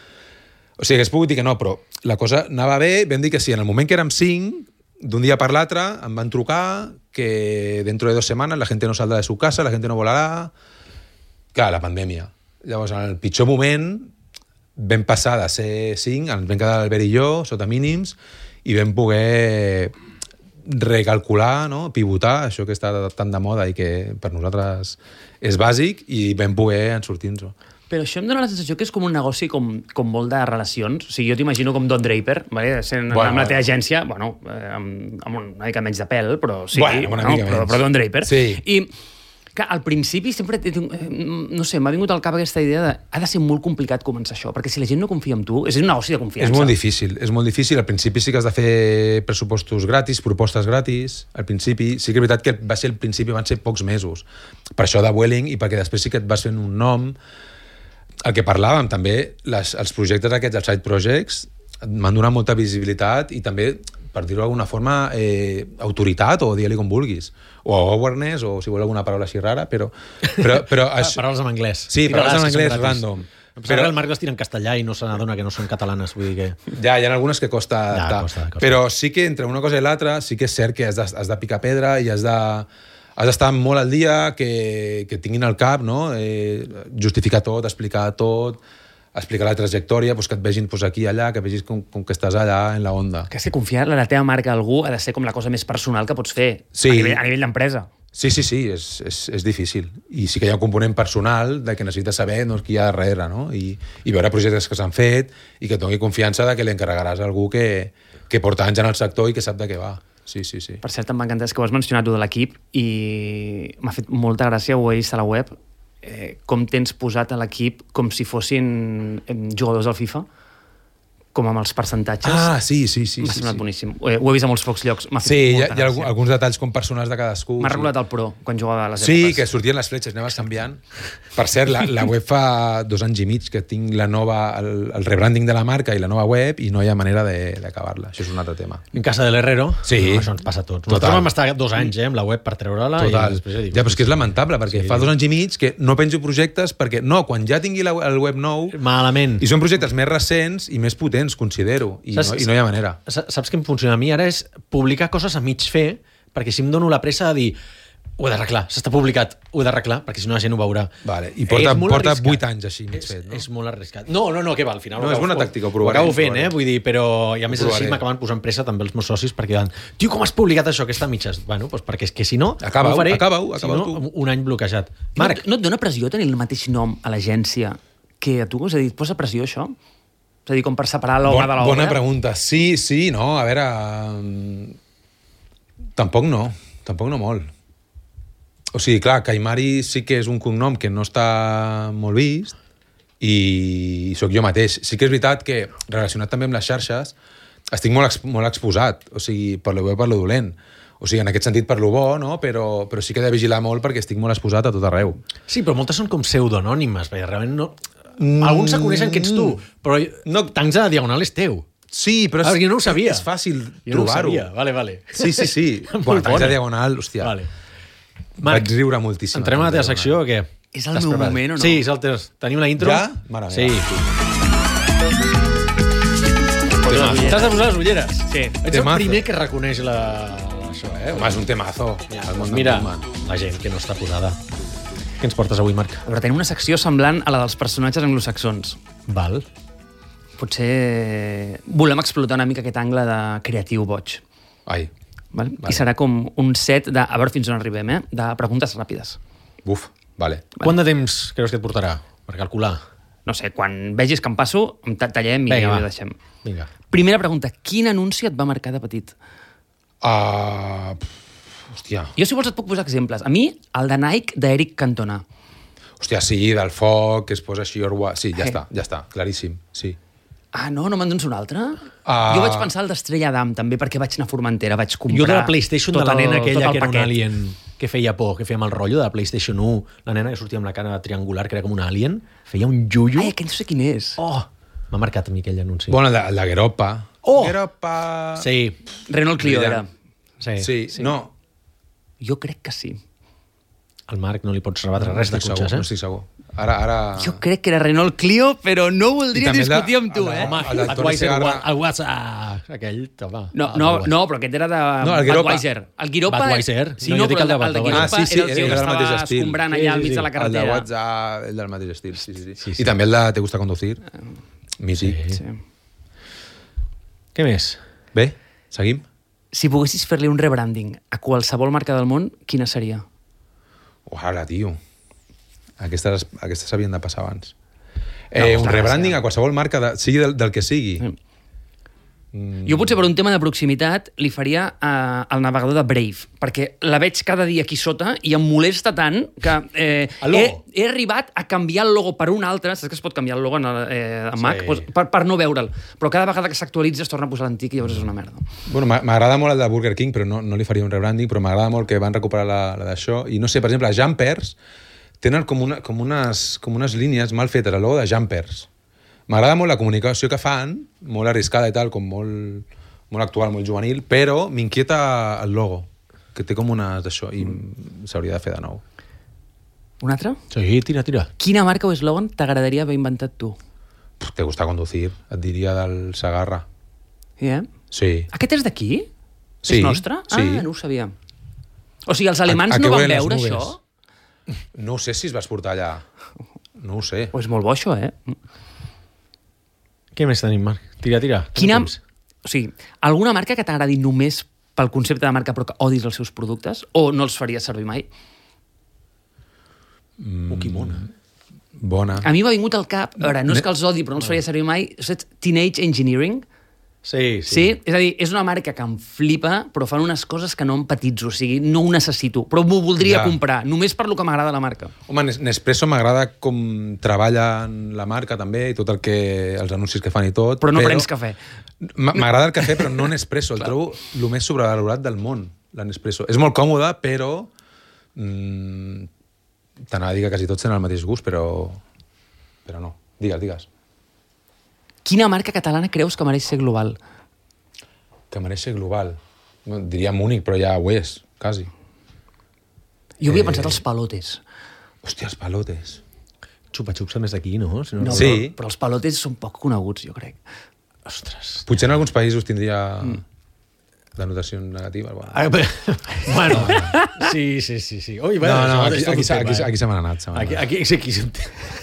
O sigui, hagués pogut dir que no, però la cosa anava bé, vam dir que sí. En el moment que érem cinc, d'un dia per l'altre, em van trucar que dentro de dos setmanes la gent no saldrà de su casa, la gent no volarà... Clar, la pandèmia. Llavors, en el pitjor moment, vam passar de ser cinc, ens vam quedar l'Albert i jo, sota mínims, i vam poder recalcular, no? Pivotar, això que està tan de moda i que per nosaltres és bàsic, i vam poder en sortir-nos-ho. Però això em dóna la sensació que és com un negoci com, com molt de relacions. O sigui, jo t'imagino com Don Draper, vale? Sent bueno, amb la teva agència, bueno, eh, amb, amb una mica menys de pèl, però sí, bueno, una no? mica però, menys. però Don Draper. Sí. I que al principi sempre, no sé, m'ha vingut al cap aquesta idea de ha de ser molt complicat començar això, perquè si la gent no confia en tu, és un negoci de confiança. És molt difícil, és molt difícil. Al principi sí que has de fer pressupostos gratis, propostes gratis. Al principi, sí que és veritat que va ser el principi, van ser pocs mesos. Per això de Vueling i perquè després sí que et vas fent un nom. El que parlàvem també, les, els projectes aquests, els side projects, m'han donat molta visibilitat i també, per dir-ho d'alguna forma, eh, autoritat, o digue-li com vulguis, o awareness, o si vol alguna paraula així rara, però... però, però això... Paraules en anglès. Sí, paraules en anglès, random. Però el Marc les tira en castellà i no se n'adona que no són catalanes, vull dir que... Ja, hi ha algunes que costa... Ja, costa, costa. Però sí que entre una cosa i l'altra, sí que és cert que has de, has de picar pedra i has de... has d'estar molt al dia, que, que tinguin al cap, no? Eh, justificar tot, explicar tot, explicar la trajectòria, doncs que et vegin doncs, aquí i allà, que vegis com, com que estàs allà en la onda. Que és que confiar en la teva marca a algú ha de ser com la cosa més personal que pots fer, sí. a nivell, a nivell d'empresa. Sí, sí, sí, és, és, és difícil. I sí que hi ha un component personal de que necessites saber doncs, qui hi ha darrere, no? I, i veure projectes que s'han fet i que et doni confiança de que li encarregaràs a algú que, que porta anys en el sector i que sap de què va. Sí, sí, sí. Per cert, em va encantar, és que ho has mencionat de l'equip i m'ha fet molta gràcia, ho he vist a la web, eh, com tens posat a l'equip com si fossin eh, jugadors del FIFA, com amb els percentatges. Ah, sí, sí, sí. M'ha sí, semblat sí. boníssim. Ho he, ho he vist a molts pocs llocs. M'ha fet sí, hi ha, molta hi ha gràcia. alguns detalls com personals de cadascú. M'ha sí. regulat el Pro, quan jugava a les Sí, èpoques. que sortien les fletxes, anaves canviant. Per cert, la, la web fa dos anys i mig que tinc la nova, el, el rebranding de la marca i la nova web i no hi ha manera d'acabar-la. Això és un altre tema. En casa de l'Herrero, Sí. no, això ens passa a tots. Total. Nosaltres vam estar dos anys eh, amb la web per treure-la. Total. I després ja, dic, ja, però és que és lamentable, perquè Sí. fa dos anys i mig que no penjo projectes perquè, no, quan ja tingui la, el web nou... Malament. I són projectes més recents i més potents, considero, i, Saps- no, i no hi ha manera. Saps què em funciona a mi? Ara és publicar coses a mig fer, perquè si em dono la pressa de dir ho he d'arreglar, s'està publicat, ho he d'arreglar, perquè si no la gent ho veurà. Vale. I porta, És molt porta arriscat. vuit anys així, mig És, fet, no? és molt arriscat. No, no, no, que va, al final... No, ho és acabo- bona tàctica, ho Ho provarem, acabo ho fent, provarem. eh? Vull dir, però... I a més Ho així provarem. m'acaben posant pressa també els meus socis perquè diuen, tio, com has publicat això, que està a mitges? Bueno, doncs perquè és que si no... Acaba-ho, ho faré, acaba-ho, si acaba-ho no, tu. un any bloquejat. No, Marc, et- no et dona pressió tenir el mateix nom a l'agència que a tu? És a dir, et posa pressió això? És a dir, com per separar l'home Bon, de l'obra? bona pregunta. Sí, sí, no, a veure... um, Tampoc no, tampoc no molt. O sigui, clar, Caimari sí que és un cognom que no està molt vist i sóc jo mateix. Sí que és veritat que, relacionat també amb les xarxes, estic molt, exp molt exposat, o sigui, per lo bo i per lo dolent. O sigui, en aquest sentit per lo bo, no? Però, però sí que he de vigilar molt perquè estic molt exposat a tot arreu. sí, però moltes són com pseudonònimes, perquè realment no... Mm, alguns se coneixen que ets tu, però no, tancs a la diagonal és teu. Sí, però és, Ah, jo no ho sabia. és fàcil Jo no ho trobar-ho. sabia, vale, vale. Sí, sí, sí. Molt Bueno, tancs bona. de diagonal, hòstia. Vale. Vaig riure moltíssim. Entrem a la teva secció o què? És el T'has meu preparat? moment o no? Sí, és el teu. Tenim la intro? Ja? Mare Sí. meva. Temazo. T'has de posar les ulleres. Sí. Ets el Temazo. primer que reconeix la... això, eh? Home, és un temazo. Ja, El món doncs mira, del Batman. la gent que no està posada. Què ens portes avui, Marc? Però tenim una secció semblant a la dels personatges anglosaxons. Val. Potser volem explotar una mica aquest angle de creatiu boig. Ai, Val? Vale. I serà com un set de, a veure fins on arribem, eh? De preguntes ràpides. Buf, vale. Quant de temps creus que et portarà per calcular? No sé, quan vegis que em passo, em ta- tallem i Vinga, ja va. ho deixem. Vinga. Primera pregunta, quin anunci et va marcar de petit? Uh, hòstia. Jo, si vols, et puc posar exemples. A mi, el de Nike d'Eric Cantona. Hòstia, sí, del foc, que es posa així... Orwa... Sí, ja Eh. està, ja està, claríssim, sí. Ah, no? No me'n dones un altre? Ah. Jo vaig pensar el d'Estrella Damm, també, perquè vaig anar a Formentera, vaig comprar... Jo de la PlayStation, de tot la nena el- aquella tot el que era un paquet. alien que feia por, que feia mal rotllo, de la PlayStation u, la nena que sortia amb la cara triangular, que era com un alien, feia un yuyu. Ai, aquell no sé quin és. Oh! M'ha marcat a mi aquell anunci. Bueno, el de, el de Gueropa. Oh! Gueropa... Sí, Renault Clio Brillant. era. sí. Sí, no. Jo crec que sí. Al Marc no li pots rebatre No res de estic cotxes, segur, eh? no estic segur. Ara, ara... Jo crec que era Renault Clio, però no I voldria també el de- discutir amb tu, el de- eh? Home, el del Toni Budweiser, Segarra. el WhatsApp, aquell, home. No, el no, Budweiser. no, però aquest era de No, el Guiropa. Budweiser. El Guiropa... Budweiser. Sí, No, no, jo dic però el de el de Budweiser. Guiropa Ah, sí, sí, era el tio era que del mateix estava estil. escombrant Sí, allà sí, al mig sí. de la El de carretera. WhatsApp, el del mateix estil, sí, sí, sí. Sí, sí. I també el de Te gusta conducir. Mític. Sí. Sí. Què més? Bé, seguim? Si poguessis fer-li un rebranding a qualsevol marca del món, quina seria? Uala, tio. Aquestes, aquestes s'havien de passar abans. No, Eh, està un rebranding gràcia. a qualsevol marca, de, sigui del, del que sigui. Sí. Jo potser per un tema de proximitat li faria eh, el navegador de Brave, perquè la veig cada dia aquí sota i em molesta tant que eh, El he, logo. he arribat a canviar el logo per un altre, saps que es pot canviar el logo en, el, eh, en Mac? Sí. Doncs per, per no veure'l, però cada vegada que s'actualitza es torna a posar l'antic i llavors és una merda. Bueno, m'a- m'agrada molt el de Burger King, però no, no li faria un rebranding, però m'agrada molt que van recuperar la, la d'això. I no sé, per exemple, Jumpers tenen com, una, com, unes, com unes línies mal fetes, el logo de Jumpers. M'agrada molt la comunicació que fan, molt arriscada i tal, com molt, molt actual, molt juvenil, però m'inquieta el logo, que té com unes d'això, i s'hauria de fer de nou. Un altre? Sí, tira, tira. Quina marca o eslògan t'agradaria haver inventat tu? Pff, Te gusta conducir, et diria del Segarra. Sí, eh? Sí. Aquest és d'aquí? Sí, És nostre? sí. Ah, no ho sabia. O sigui, els alemans A- a no què van huelen les veure nubes? això? No ho sé si es vas portar allà. No ho sé. Pues molt bo, això, eh? Què més tenim, Marc? Tira, tira. Quina... Tenim temps. O sigui, alguna marca que t'agradi només pel concepte de marca però que odis els seus productes? O no els faries servir mai? Mm, Oh, que mona. Bona. A mi m'ha vingut al cap, a veure, no és que els odi però no els faria servir mai, saps? Teenage Engineering. Sí, sí. Sí? És a dir, és una marca que em flipa, però fan unes coses que no empatitzo, o sigui, no ho necessito, però m'ho voldria Ja. comprar, només per lo que m'agrada la marca. Home, Nes- Nespresso m'agrada com treballen la marca també i tot el que els anuncis que fan i tot. Però no prens cafè. M- M'agrada el cafè, però no Nespresso. El trobo el més sobrevalorat del món, la Nespresso. És molt còmode, però... Mm, T'anava a dir que quasi tots tenen el mateix gust, però... Però no. Digues, digues. Quina marca catalana creus que mereix ser global? Que mereix ser global. No, diria Múnich, però ja ho és, quasi. Jo havia Eh. pensat els palotes. Hòstia, els palotes. Xupa-xups més d'aquí, no? Si no No, Sí. però, però els palotes són poc coneguts, jo crec. Ostres. Potser en alguns països tindria denotació negativa. Bueno. Ah, bé, bueno, sí, sí, sí. sí. Ui, bueno, No, no, això aquí, és tot aquí, un tema, aquí, eh? aquí se m'han anat. Se m'han Aquí, anat. aquí, sí, aquí, sí.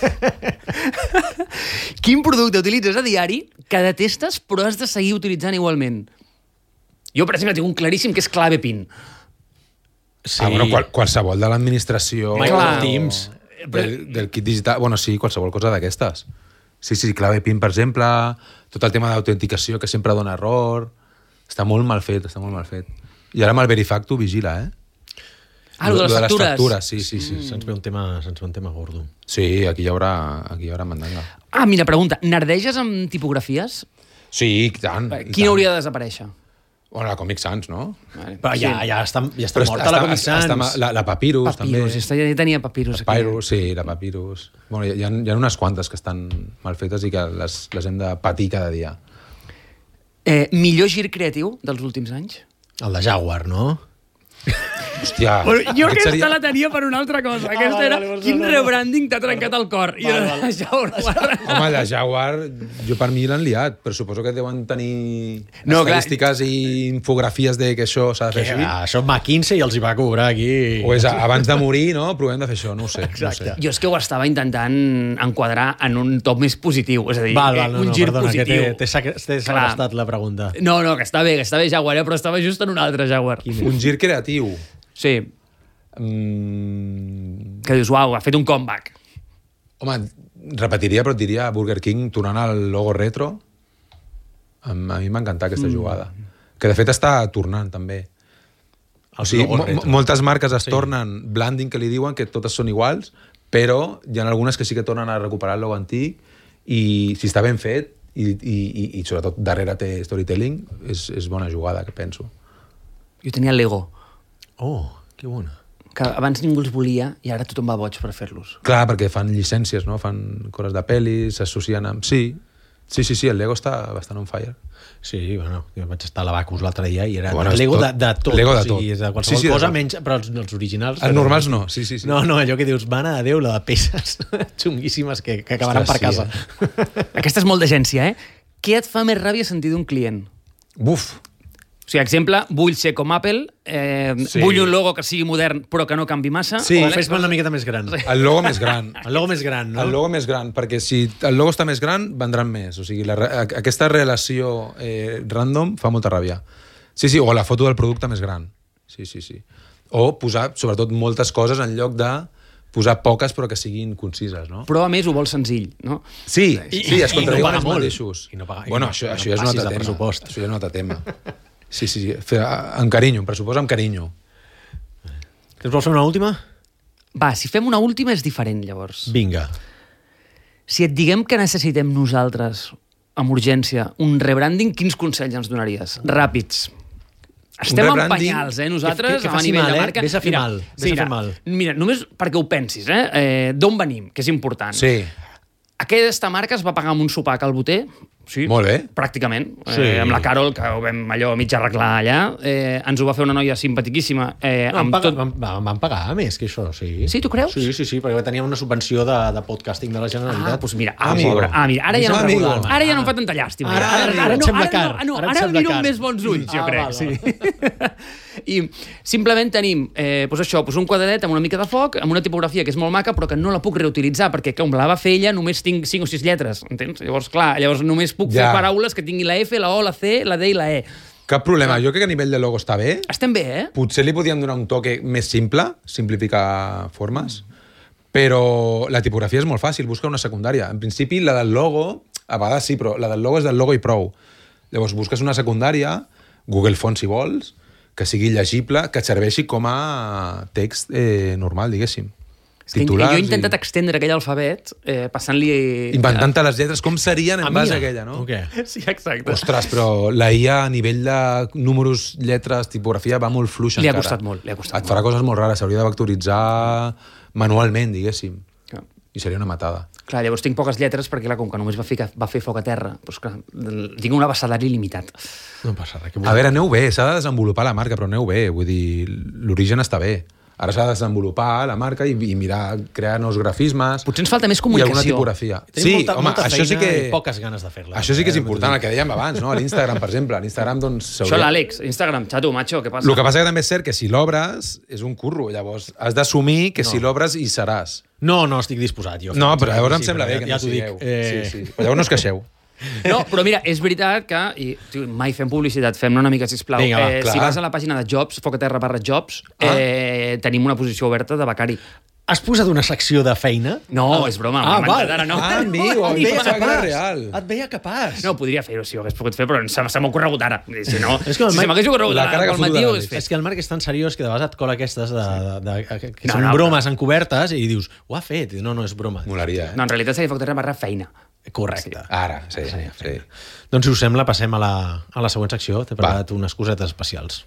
Quin producte utilitzes a diari que detestes però has de seguir utilitzant igualment? Jo, per exemple, tinc un claríssim que és clave PIN. Sí. Ah, bueno, qual, qualsevol de l'administració... Microsoft o Teams. Del, del kit digital... Bueno, sí, qualsevol cosa d'aquestes. Sí, sí, clave PIN, per exemple, tot el tema d'autenticació que sempre dona error... Està molt mal fet, està molt mal fet. I ara amb el Verifacto vigila, eh? Ah, lo de les Lo factures. factures, sí, sí, sí. Se'ns ve un tema, se'ns ve un tema gordo. Sí, aquí hi haurà, aquí hi haurà mandanga. Ah, mira, pregunta, nerdeges amb tipografies? Sí, i tant. i Quina tant. hauria de desaparèixer? Bueno, la Comic Sans, no? Vale. Però ja, ja està, ja està Però morta la Comic Sans. està- la, la Papyrus, Papyrus, també. esta ja tenia Papyrus aquí. Papyrus, sí, la Papyrus. Bueno, hi, ha, hi ha unes quantes que estan mal fetes i que les, les hem de patir cada dia. Eh, millor gir creatiu dels últims anys? El de Jaguar, no? Hòstia, Bueno, jo aquesta seria- la tenia per una altra cosa. Aquesta vale, era vale, vale, quin no, no. rebranding t'ha trencat el cor. I Vale, era vale. Jaguar. Home, la Jaguar, jo per mi l'han liat, però suposo que deuen tenir No, clar. estadístiques i infografies de que això s'ha de fer Que, així. ah, això McKinsey els hi va cobrar aquí. O és a- abans de morir, no? Provem de fer això, no ho sé. Exacte. No ho sé. Jo és que ho estava intentant enquadrar en un top més positiu, és a dir, Val, eh, val, no, un no, gir perdona, positiu. que t'he- t'he sac- t'he segrestat la pregunta. No, no, que està bé, que està bé Jaguar, eh, però estava just en un altre Jaguar. Un gir creatiu. Sí, Mm, que dius, uau, ha fet un comeback. home, repetiria, però et diria Burger King tornant al logo retro. A mi m'ha encantat aquesta Mm. jugada. Que de fet està tornant, també. O Els sigui, logos mo- retro. moltes marques es tornen blending, que li diuen, que totes són iguals, però hi ha algunes que sí que tornen a recuperar el logo antic i si està ben fet i, i, i, i sobretot darrere té storytelling, és, és bona jugada, que penso. Jo tenia el Lego, Oh, que bona. que abans ningú els volia i ara tothom va boig per fer-los. Clar, perquè fan llicències, no? Fan coses de pel·lis, s'associen amb... Sí, sí, sí, sí, el Lego està bastant on fire. Sí, bueno, jo vaig estar a la Bacus l'altre dia i era Bueno, bueno, és Lego tot. de, de tot. Lego de o sigui, tot. és de Sí, qualsevol sí, de cosa, tot. menys, però els, els originals... Els normals no, sí, sí, sí. No, no, allò que dius, mare de Déu, la de peces xunguíssimes que, que acabaran Ostres, per sí, casa. Aquesta és molt d'agència, eh? Què et fa més ràbia sentir d'un client? Buf, O sigui, exemple, vull ser com Apple, eh, Sí. vull un logo que sigui modern però que no canvi massa. Sí. O vale? fes-me una miqueta més gran. el logo més gran. El logo més gran, no? El logo més gran, perquè si el logo està més gran, vendran més. O sigui, la, re- a- aquesta relació eh, random fa molta ràbia. Sí, sí, o la foto del producte més gran. Sí, sí, sí. O posar, sobretot, moltes coses en lloc de posar poques però que siguin concises, no? Però a més ho vols senzill, no? Sí, I- sí, es i no contradiuen paga els molt. mateixos. I no paga- i bueno, no- això, no això ja és un passis altre de tema. pressupost. Això ja és un altre tema. Sí, sí, sí. Fer, amb carinyo, un pressupost amb carinyo. Que ens vols fer una última? Va, si fem una última és diferent, llavors. Vinga. Si et diguem que necessitem nosaltres, amb urgència, un rebranding, quins consells ens donaries? Ràpids. Estem en rebranding penyals, eh, nosaltres, que- que a faci nivell mal, de eh? marca. Ves a fer Mira, mal, ves sí, a fer mira, mal. Mira, només perquè ho pensis, eh? eh D'on venim, que és important. Sí. Aquesta marca es va pagar amb un sopar a Cal Boter, sí, Molt bé. pràcticament, Sí. eh, amb la Carol, que ho vam allò mig arreglar allà. Eh, ens ho va fer una noia simpatiquíssima. Eh, No, amb van, pagar, tot... van, van, van pagar més que això, sí. Sí, tu creus? Sí, sí, sí, perquè teníem una subvenció de, de podcasting de la Generalitat. Ah, doncs mira, ah, Amigo. pobre. Ah, mira, ara ja, no, Amigo. ara ja no em fa tanta llàstima. Ara- Ara, ara ara, et no, sembla ara, car. no, no, Ara et ara el sembla miro car. amb més bons ulls, jo Ah, crec. val, Sí. I simplement tenim eh, doncs això, doncs un quadradet amb una mica de foc, amb una tipografia que és molt maca, però que no la puc reutilitzar, perquè com la va fer ella, només tinc cinc o sis lletres, entens? Llavors, clar, llavors només puc Ja. fer paraules que tinguin la F, la O, la C, la D i la E. Cap problema. Jo crec que a nivell de logo està bé. Estem bé, eh? Potser li podíem donar un toque més simple, simplificar formes, però la tipografia és molt fàcil, busca una secundària. En principi, la del logo, a vegades sí, però la del logo és del logo i prou. Llavors, busques una secundària, Google Fonts si vols, que sigui llegible, que et serveixi com a text eh, normal, diguéssim. És que jo he intentat extendre aquell alfabet eh, passant-li... Inventant-te les lletres, com serien en A base mi, a aquella, no? o què? Sí, exacte. Ostres, però la I A a nivell de números, lletres, tipografia va molt fluixa Li ha encara. costat molt, li ha costat Et farà coses molt rares, s'hauria de vectoritzar manualment, diguéssim. Clar. I seria una matada. Clar, llavors tinc poques lletres perquè, clar, com que només va fer, va fer foc a terra, doncs, clar, tinc un abecedari limitat. No passa res. Que A veure, aneu bé, s'ha de desenvolupar la marca, però aneu bé, vull dir, l'origen està bé. Ara s'ha de desenvolupar la marca i, i mirar, crear nous grafismes. Potser ens falta més I alguna comunicació. tipografia. Tenim Sí, molta, home, molta això sí feina que... i poques ganes de fer-la. Això sí que és Eh, important, el que dèiem abans, no? A l'Instagram, per exemple. A l'Instagram, doncs... Això l'Àlex, Instagram, xato, macho, què passa? El que passa que també és cert que si l'obres és un curro, llavors has d'assumir que no. si l'obres hi seràs. No, no estic disposat, jo. No, però llavors em Sí, sembla però bé que ja no t'ho dic. sigueu. Eh... Sí, sí. Però llavors no us queixeu. No, però mira, és veritat que... I, tio, mai fem publicitat, fem-ne una mica, sisplau. Vinga, va, eh, clar. si vas a la pàgina de Jobs, focaterra barra Jobs, Ah. eh, tenim una posició oberta de becari. Has posat una secció de feina? No, és broma, Ah, m'ha val. inventat ara, no. Ah, amigo, Et em veia pensava que era capaç. real. Et veia capaç. No, podria fer-ho, si ho hagués pogut fer, però se, se m'ha ocorregut ara. Si no, És que el si Mike- se m'hagués ocorregut la ara cara que pel foto matí, de ho l'Àlex. hagués fet. És que el Marc és tan seriós que de vegades et cola aquestes de, de, de, de, que No, són no, bromes encobertes i dius, ho ha fet. I no, no és broma. Molaria, eh? No, en realitat seria focaterra barra feina. Correcte. Ara, sí, sí. sí. Doncs, si us sembla, passem a la, a la següent secció. T'he preparat unes cosetes especials.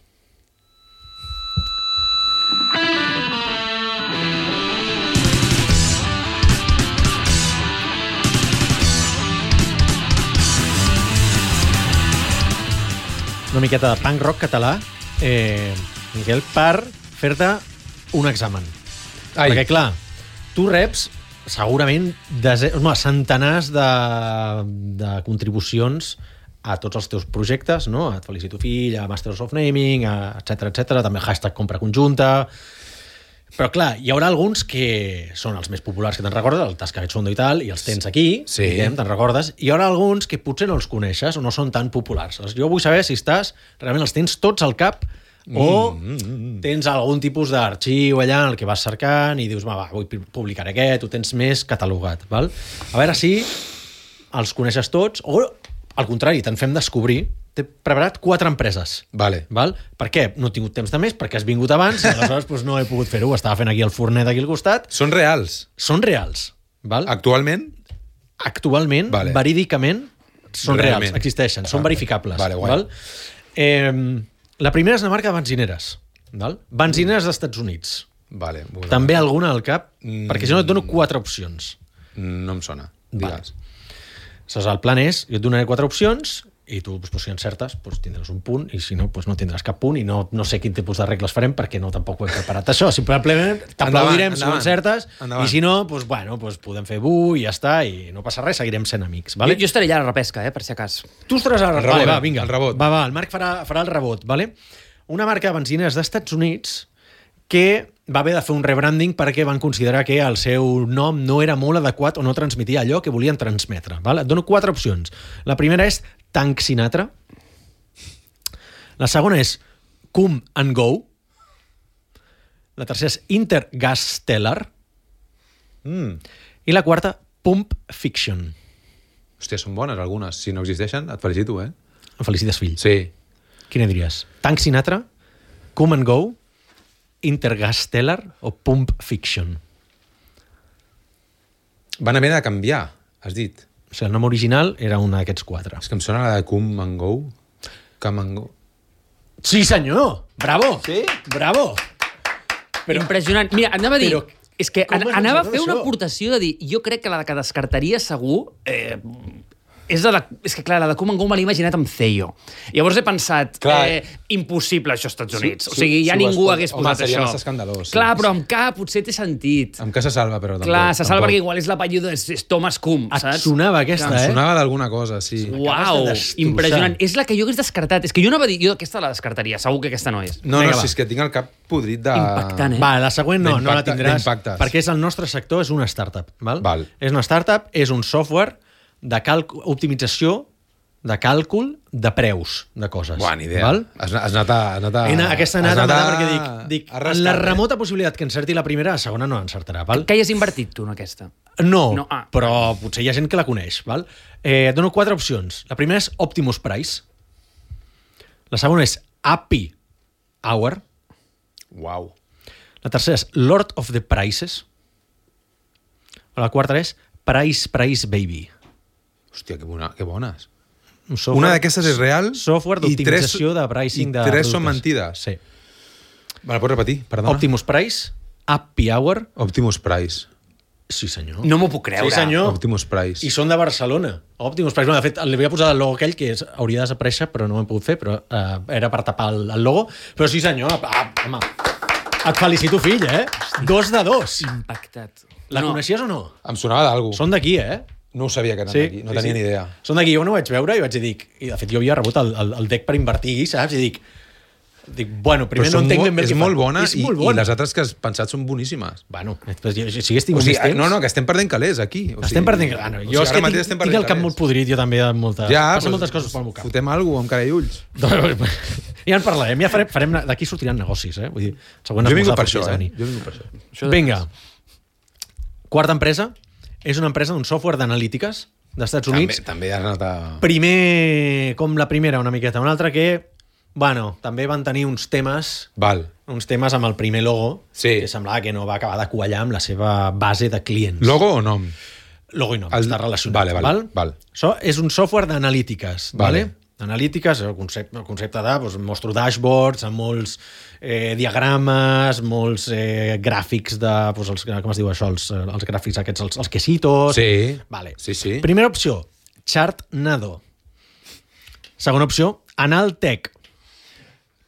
Una miqueta de punk rock català, eh, Miquel, per fer-te un examen. Ai. Perquè, clar, tu reps segurament dese... home, centenars de, de contribucions a tots els teus projectes, no? Et felicito fill, a Masters of Naming, etcètera, etcètera, també el hashtag compra conjunta. Però, clar, hi haurà alguns que són els més populars que te'n recordes, el Tascabet Fondo i tal, i els tens aquí, Sí. diguem, te'n recordes. Hi haurà alguns que potser no els coneixes o no són tan populars. Jo vull saber si estàs, realment els tens tots al cap o tens algun tipus d'arxiu allà en el que vas cercant i dius, va, va, vull publicar aquest, ho tens més catalogat. Val? A veure si els coneixes tots o, al contrari, te'n fem descobrir. T'he preparat quatre empreses. Vale. Val? Per què? No he tingut temps de més, perquè has vingut abans i aleshores doncs, no he pogut fer-ho. Estava fent aquí el fornet aquí al costat. Són reals. Són reals. Val? Actualment? Actualment, Vale. verídicament, són Realment. reals, existeixen, són Vale. verificables. Vale, guai. Val? Eh, la primera és una marca de benzineres. Val? Benzineres dels Estats Units. Vale. Bueno, També alguna al cap? Mm. Perquè si no et dono quatre opcions. No em sona. Vale. Digues. Aleshores, el plan és, jo et donaré quatre opcions i tu, doncs, si encertes, doncs, tindràs un punt i si no, doncs, no tindràs cap punt i no, no sé quin tipus de regles farem perquè no tampoc ho he preparat això. Simplement t'aplaudirem si ho endavant. encertes Endavant. i si no, doncs, bueno, doncs, podem fer bu i ja està i no passa res, seguirem sent amics. Vale? Jo, jo estaré allà a la repesca, eh, per si acas. Tu estaràs al El rebot. rebot, Vale, va, vinga. el rebot. Va, va, el Marc farà, farà el rebot. Vale? Una marca de benzines d'Estats Units que va haver de fer un rebranding perquè van considerar que el seu nom no era molt adequat o no transmetia allò que volien transmetre. Vale? Et dono quatre opcions. La primera és Tank Sinatra. La segona és Come and Go. La tercera és Intergastellar. Mm. I la quarta, Pump Fiction. Hòstia, són bones algunes. Si no existeixen, et felicito, eh? Em felicites, fill. Sí. Quina diries? Tank Sinatra, Come and Go, Intergastellar o Pump Fiction? Van haver de canviar, has dit. O sigui, el nom original era una d'aquests quatre. És que em sona la de Come and Go. Come and Go. Sí, senyor! Bravo! Sí? Bravo! Però, impressionant. Mira, anava a dir... Però és que com an has anava a encertat fer una això? aportació de dir, jo crec que la que descartaria segur... Eh, és, la de, és que, clar, la de Come and Go me l'he imaginat amb Ceio. Llavors he pensat, Clar. eh, impossible això als Estats Units. Si- o sigui, ja si ho ningú es pot- hagués home, posat seria això. massa escandalós, sí. Clar, però amb K potser té sentit. Amb què se salva, però tampoc. Clar, se salva tampoc. perquè igual és l'apellido, és, és Thomas Kuhn, Et saps? sonava aquesta, Em eh? sonava d'alguna cosa, sí. M'acabes Uau, de destrossar. impressionant. És la que jo hagués descartat. És que jo anava a dir, jo aquesta la descartaria, segur que aquesta no és. No, Vinga, no, va. si és que tinc el cap podrit de... Impactant, eh? Va, la següent no, no la D'impacte- tindràs d'impactes. perquè és el nostre sector, és una startup. Val? Val. És una startup, és un software de càlcul, optimització de càlcul de preus de coses. Bona idea. Val? Has, has anat a... Has anat a He anat, aquesta has anada anat a a- perquè dic, dic a en rascar, la eh? remota possibilitat que encerti la primera, la segona no encertarà. Val? Què hi has invertit tu en aquesta? No, No, ah. però potser hi ha gent que la coneix. Val? Eh, et dono quatre opcions. La primera és Optimus Price. La segona és Happy Hour. Uau. La tercera és Lord of the Prices. La quarta és Price Price Baby. Hòstia, que, bona, que bones. Un software, Una d'aquestes és real software i tres- d'optimització de pricing i de tres són productes. mentides. Sí. Me la pots repetir? Perdona. Optimus Price, Happy Hour. Optimus Price. Sí, senyor. No m'ho puc creure. Sí, senyor. Optimus Price. I són de Barcelona. Optimus Price. Bueno, de fet, li havia posat el logo aquell que és, hauria de desaparèixer, però no ho hem pogut fer, però eh, era per tapar el, el logo. Però sí, senyor. Ah, home, et felicito, fill, eh? Dos de dos. Impactat. La no. coneixies o no? Em sonava d'algú. Són d'aquí, eh? No ho sabia que eren d'aquí. No tenia ni idea. Són d'aquí, jo no ho vaig veure i vaig dir... I de fet jo havia rebut el, el, el deck per invertir, saps? I dic, dic bueno, primer Però no són entenc molt- ben bé el és que molt fan. bona, és i, molt i bona. les altres que has pensat són boníssimes. Bueno, després, jo, si hagués tingut O sigui, més temps... no, no, que estem perdent calés aquí. O Estem sigui, perdent... Ah, no, o jo sigui, és ara que mateix tinc, estem tinc perdent el cap calés. molt podrit, jo també, de moltes... Ja, passen doncs, moltes coses pel meu cap. Fotem alguna cosa amb cara i ulls. Ja en parlarem, ja farem, farem d'aquí sortiran negocis, eh? Vull dir, següent Jo he vingut esmorzar per això, sortiràs a eh? venir. Jo he vingut per això. Això de- Vinga. Quarta empresa és una empresa d'un software d'analítiques d'Estats Units. També, també has anat a... Primer, com la primera, una miqueta. Una altra que, bueno, també van tenir uns temes Val. uns temes amb el primer logo Sí. que semblava que no va acabar de quallar amb la seva base de clients. Logo o nom? Logo i nom, El- està relacionat. Vale, vale, val? val. Això és un software d'analítiques. Vale. Vale. Analítiques, el concepte, el concepte de doncs, mostro dashboards amb molts eh, diagrames, molts eh, gràfics de... Doncs, els, com es diu això? Els, eh, els gràfics aquests, els, els quesitos... Sí. Vale. Sí, sí. Primera opció, Chartnado. Segona opció, Analtech.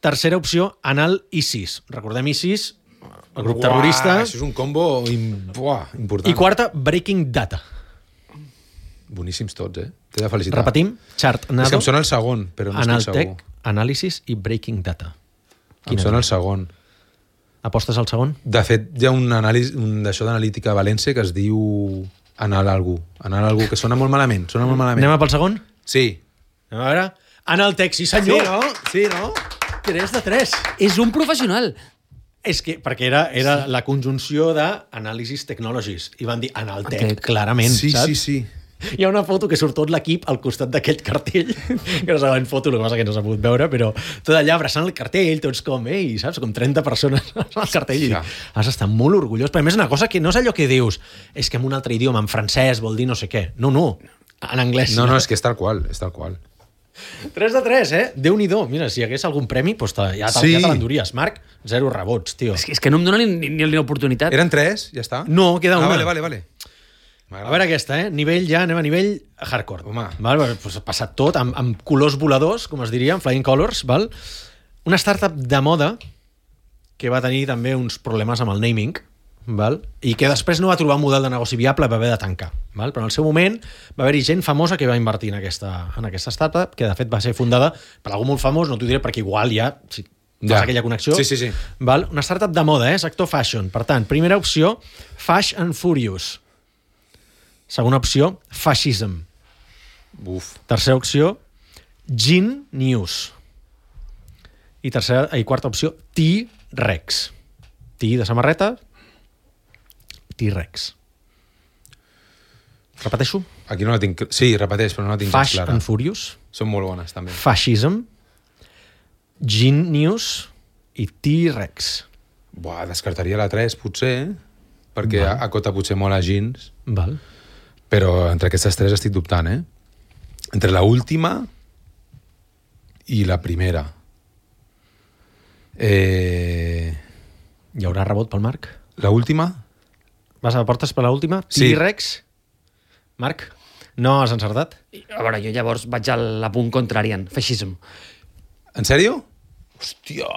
tercera opció, Anal ISIS. Recordem ISIS, el grup Uah, terrorista. Això és un combo im... Buah, important. I quarta, Breaking Data. Boníssims tots, eh? T'he de felicitar. Repetim, Chartnado, És que em sona el segon, però no estic segur. Analtech, Anàlisis i Breaking Data. Em sona el segon. Apostes al segon? De fet, hi ha un anàlisi un d'això d'analítica a València que es diu Anal algú. Anal algú, que sona molt malament. Sona molt malament. Anem pel segon? Sí. Anem a veure. Analtech, sí senyor. Sí, no? Sí, no? tres de tres. És un professional. És que, perquè era, era sí. la conjunció d'Analysis Technologies. I van dir Analtech, Analtech. clarament, Sí, saps? sí, sí. Hi ha una foto que surt tot l'equip al costat d'aquest cartell, que no saben foto, el que passa que no s'ha pogut veure, però tot allà abraçant el cartell, tots com, ei, saps, com trenta persones al cartell, i dic, has d'estar molt orgullós. Però a més una cosa que no és allò que dius, és que en un altre idioma, en francès, vol dir no sé què. No, no, en anglès. No, no, és que és tal qual, és tal qual. tres de tres, eh? Déu-n'hi-do. Mira, si hi hagués algun premi, doncs ja te, Sí. ja te l'enduries. Marc, zero rebots, tio. És que, és que no em dona ni, ni, ni l'oportunitat. Eren tres? Ja està? No, queda ah, una. Vale, vale, vale. A veure aquesta, eh? Nivell ja, anem a nivell hardcore. Home. Val? Pues ha passat tot, amb, amb colors voladors, com es diria, amb flying colors, val? Una startup de moda que va tenir també uns problemes amb el naming, val? I que després no va trobar un model de negoci viable, va haver de tancar. Val? Però en el seu moment va haver-hi gent famosa que va invertir en aquesta, en aquesta startup, que de fet va ser fundada per algú molt famós, no t'ho diré perquè igual ja... Si fas Ja. aquella connexió. Sí, sí, sí. Val? Una startup de moda, eh? Sector fashion. Per tant, primera opció, Fash and Furious. Segona opció, Fascism. Uf. Tercera opció, Gin News. I tercera i quarta opció, T-Rex. T de samarreta, T-Rex. Repeteixo? Aquí no la tinc... Sí, repeteix, però no la tinc gens Fash clara. and Furious, Són molt bones, també. Fascism, Gin News i T-Rex. Buah, descartaria la tres, potser, eh? Perquè Val. acota potser molt a jeans, Val. però entre aquestes tres estic dubtant, eh? Entre la última i la primera. Eh... Hi haurà rebot pel Marc? La última? Vas a portes per l'última? Sí. T-Rex? Marc? No has encertat? A veure, jo llavors vaig a la punt contrarian, feixisme. En sèrio? Hòstia!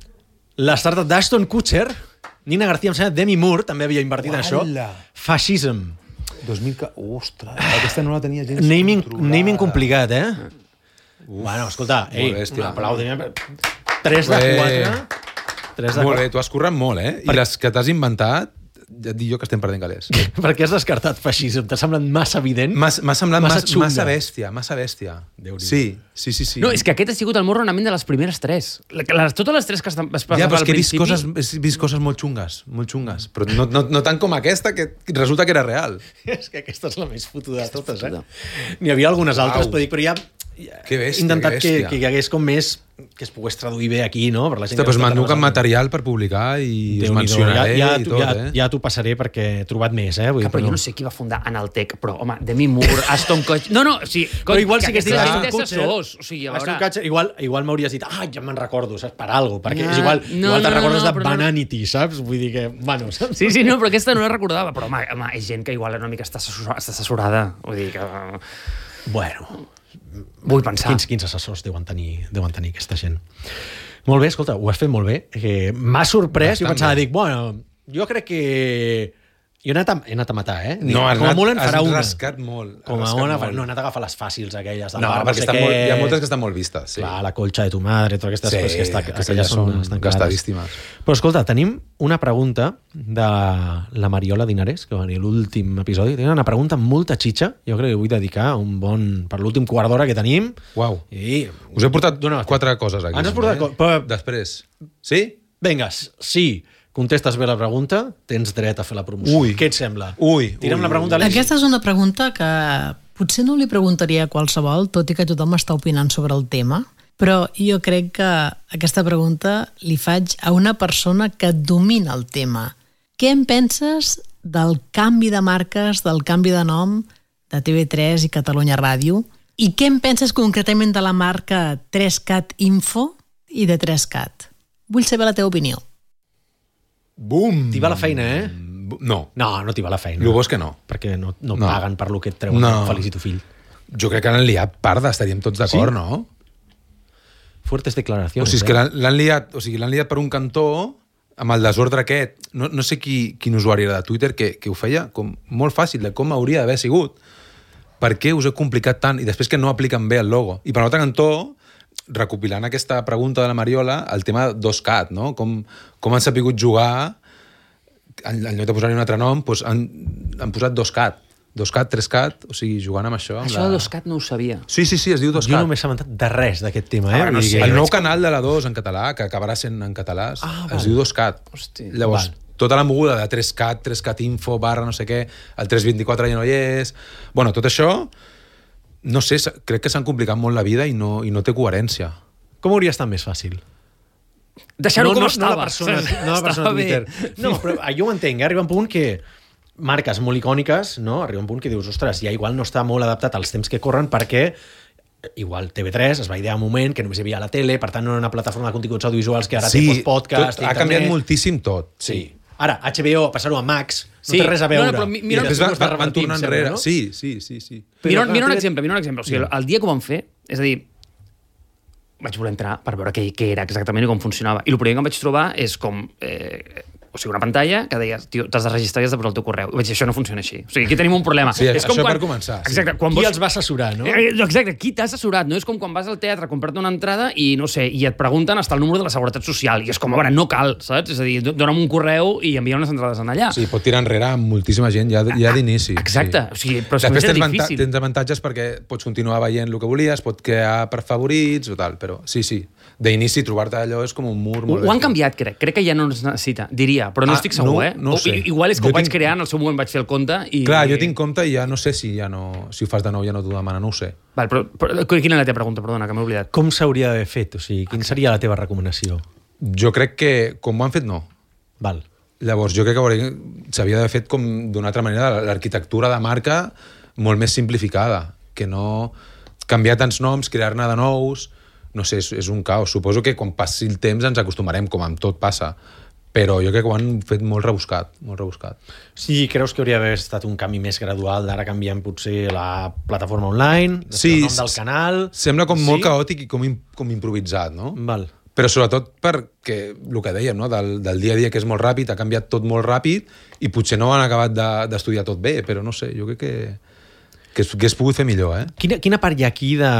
La startup d'Ashton Kutcher, Nina García, em sembla, Demi Moore també havia invertit en això. Uala. Fascism. dos mil... Ostres, aquesta no la tenia gens Naming, controlada. naming complicat, eh? Uf, bueno, escolta, ei, molt bèstia. un aplaudiment. tres de quatre. tres de Molt bé, quatre. tu has currat molt, eh? I Per- les que t'has inventat, ja et dic jo que estem perdent calés. Per què has descartat fascisme? T'ha semblat massa evident? M'ha m'ha semblat Massa massa, xunga. massa bèstia, massa bèstia. Déu-n'hi-do. Sí, sí, sí, sí. No, és que aquest ha sigut el morronament de les primeres tres. Les, totes les tres que estan, es Ja, però és al que he vist principi... coses, he vist coses molt xungues, molt xungues. Però no, no, no tant com aquesta, que resulta que era real. És que aquesta és la més fotuda de totes, eh? N'hi havia algunes altres, Au. però, dic, però ja... ja Que bèstia, he intentat que que, bèstia. que hi hagués com més... que es pogués traduir bé aquí, no? Per la gent Ostres, que doncs no està m'enduc tan amb material per publicar i us Déu-n'hi-do. mencionaré ja, ja, i t'ho- tot, ja, eh? ja t'ho passaré perquè he trobat més, eh? Vull Que, dir, però jo no sé qui va fundar Analtech, però, home, Demi Moore, Aston Kutcher... No, no, o sigui... Però igual sí que estic aquests Aston són Kutcher. assessors, o sigui, a Aston veure... Kutcher, igual, igual m'hauries dit, ah, ja me'n recordo, saps? Per algo, perquè No, és igual, no, igual te'n no, recordes no, de però no, no. Bananity, saps? Vull dir que, bueno, saps? Sí, sí, no, però aquesta no la recordava. Però, home, home és gent que igual una mica està assessora- està assessorada. Vull dir que... Bueno, Vull pensar. quins, quins assessors deuen tenir, deuen tenir aquesta gent. Molt bé, escolta, ho has fet molt bé. Eh, M'ha sorprès, Bastant jo pensava, bé. dic, bueno, jo crec que... Jo he anat a, he anat a matar, eh? Dic, No, has com a anat- molt en has farà una. rascat molt, has Com a rascat molt, en molt. farà- no, he anat a agafar les fàcils aquelles. del No, bar, perquè sé estan què. molt, hi ha moltes que estan molt vistes. Sí. Clar, la colxa de tu madre, totes aquestes Sí, coses que, està, que aquelles aquelles són, són estan clares. gastadíssimes. Però escolta, tenim una pregunta de la Mariola Dinarès, que va venir a l'últim episodi. Tenim una pregunta amb molta xitxa. Jo crec que vull dedicar un bon... per l'últim quart d'hora que tenim. Uau. I... Us he portat Dona- quatre coses aquí. Ens has portat... eh? co- Però... Després. Sí? Vingues, sí, contestes bé la pregunta, tens dret a fer la promoció. Ui. Què et sembla? Ui, Tira'm ui, la pregunta, ui. Alexis. Aquesta és una pregunta que potser no li preguntaria a qualsevol, tot i que tothom està opinant sobre el tema, però jo crec que aquesta pregunta li faig a una persona que domina el tema. Què en penses del canvi de marques, del canvi de nom de T V tres i Catalunya Ràdio? I què en penses concretament de la marca tres cat Info i de tres cat? Vull saber la teva opinió. Bum! T'hi va la feina, eh? No. No, no t'hi va la feina. El bo és que no. Perquè no, no, No. paguen per lo que et treuen. No. Felicito, fill. Jo crec que en liat parda, estaríem tots d'acord, Sí? no? Fuertes declaracions. O sigui, és que l'han l'han liat, o sigui, l'han liat per un cantó amb el desordre aquest. No, no sé qui, quin usuari era de Twitter que, que ho feia com molt fàcil, de com hauria d'haver sigut. Per què us he complicat tant? I després que no apliquen bé el logo. I per l'altre cantó, recopilant aquesta pregunta de la Mariola, el tema dos cat, no? Com, com han sapigut jugar, en, en lloc de posar-hi un altre nom, doncs han, han posat dos cat. dos cat, tres cat, o sigui, jugant amb això. Amb Això la... de dos cat no ho sabia. Sí, sí, sí, es diu dos Jo cat. no m'he assabentat de res d'aquest tema, eh? Ah, no Vull dir sé. que- El nou canal de la dos en català, que acabarà sent en català, Ah, es val. diu dos cat. Hosti. Llavors, Val. tota la moguda de tres cat, tres cat info, barra, no sé què, el tres vint-i-quatre ja no hi és... Bueno, tot això, no sé, s'ha- crec que s'han complicat molt la vida i no, i no té coherència. Com hauria estat més fàcil? Deixar-ho no, com no, estava. No la persona, no la persona Estava de bé. Twitter. No, però jo ho entenc, eh? Arriba un punt que marques molt icòniques, no? Arriba un punt que dius, ostres, ja igual no està molt adaptat als temps que corren perquè igual T V tres es va idear un moment que només hi havia a la tele, per tant no era una plataforma de continguts audiovisuals que ara té Sí, post podcast, tot, ha canviat moltíssim tot. Sí. Ara, H B O, passar-ho a Max, no Sí. té res a veure. No, no, però mi- mira- I Després després va, ho va, van revertint, tornar sempre, enrere. no? Sí, sí, sí, sí. Però, Mira, clar, mira un T V exemple, mira un exemple. O sigui, el dia que ho vam fer, és a dir, vaig voler entrar per veure què, què era exactament i com funcionava. I el primer que em vaig trobar és com... Eh, o sigui, una pantalla que deia, tio, t'has de registrar i has de posar el teu correu. I vaig dir, això no funciona així. O sigui, aquí tenim un problema. Sí, és això per començar, sí. Exacte, quan Qui vols... els va assessorar, no? Eh, Exacte, qui t'ha assessorat? No és com quan vas al teatre a comprar-te una entrada i, no sé, i et pregunten hasta el número de la Seguretat Social. I és com, a veure, no cal, saps? És a dir, dona'm un correu i envia unes entrades en allà. Sí, pot tirar enrere amb moltíssima gent ja, ja d'inici. Exacte, Sí. o sigui, però és que a més Després era tens, difícil. tens avantatges perquè pots continuar veient el que volies, pots crear per favorits o tal, però sí, sí. D'inici trobar-te allò és com un mur Ho, molt ho han bèstia. canviat, crec. Crec que ja no es necessita, diria, però no Ah, estic segur, no- eh? no ho O- sé. i- Igual és que Jo ho vaig tinc- crear, en el seu moment vaig fer el compte i... Clar, jo tinc compte i ja no sé si ja no, si ho fas de nou ja no t'ho demana, no ho sé. Val, però, però, quina és la teva pregunta? Perdona, que m'he oblidat. Com s'hauria d'haver fet? O sigui, quina seria la teva recomanació? Jo crec que, com ho han fet, no. Val. Llavors, jo crec que hauria- s'havia d'haver fet com d'una altra manera l'arquitectura de marca molt més simplificada, que no canviar tants noms, crear-ne de nous, no sé, és, és un caos. Suposo que quan passi el temps ens acostumarem, com amb tot passa, però jo crec que ho han fet molt rebuscat, molt rebuscat. Sí, creus que hauria d'haver estat un canvi més gradual, d'ara canviant potser la plataforma online, Sí, el nom del s- canal... Sembla com sí? molt caòtic i com, im- com improvisat, no? Val. Però sobretot perquè, el que dèiem, no? del, del dia a dia, que és molt ràpid, ha canviat tot molt ràpid i potser no han acabat de- d'estudiar tot bé, però no sé, jo crec que, que, es, que es pogut fer millor, eh? Quina, quina part hi ha aquí de,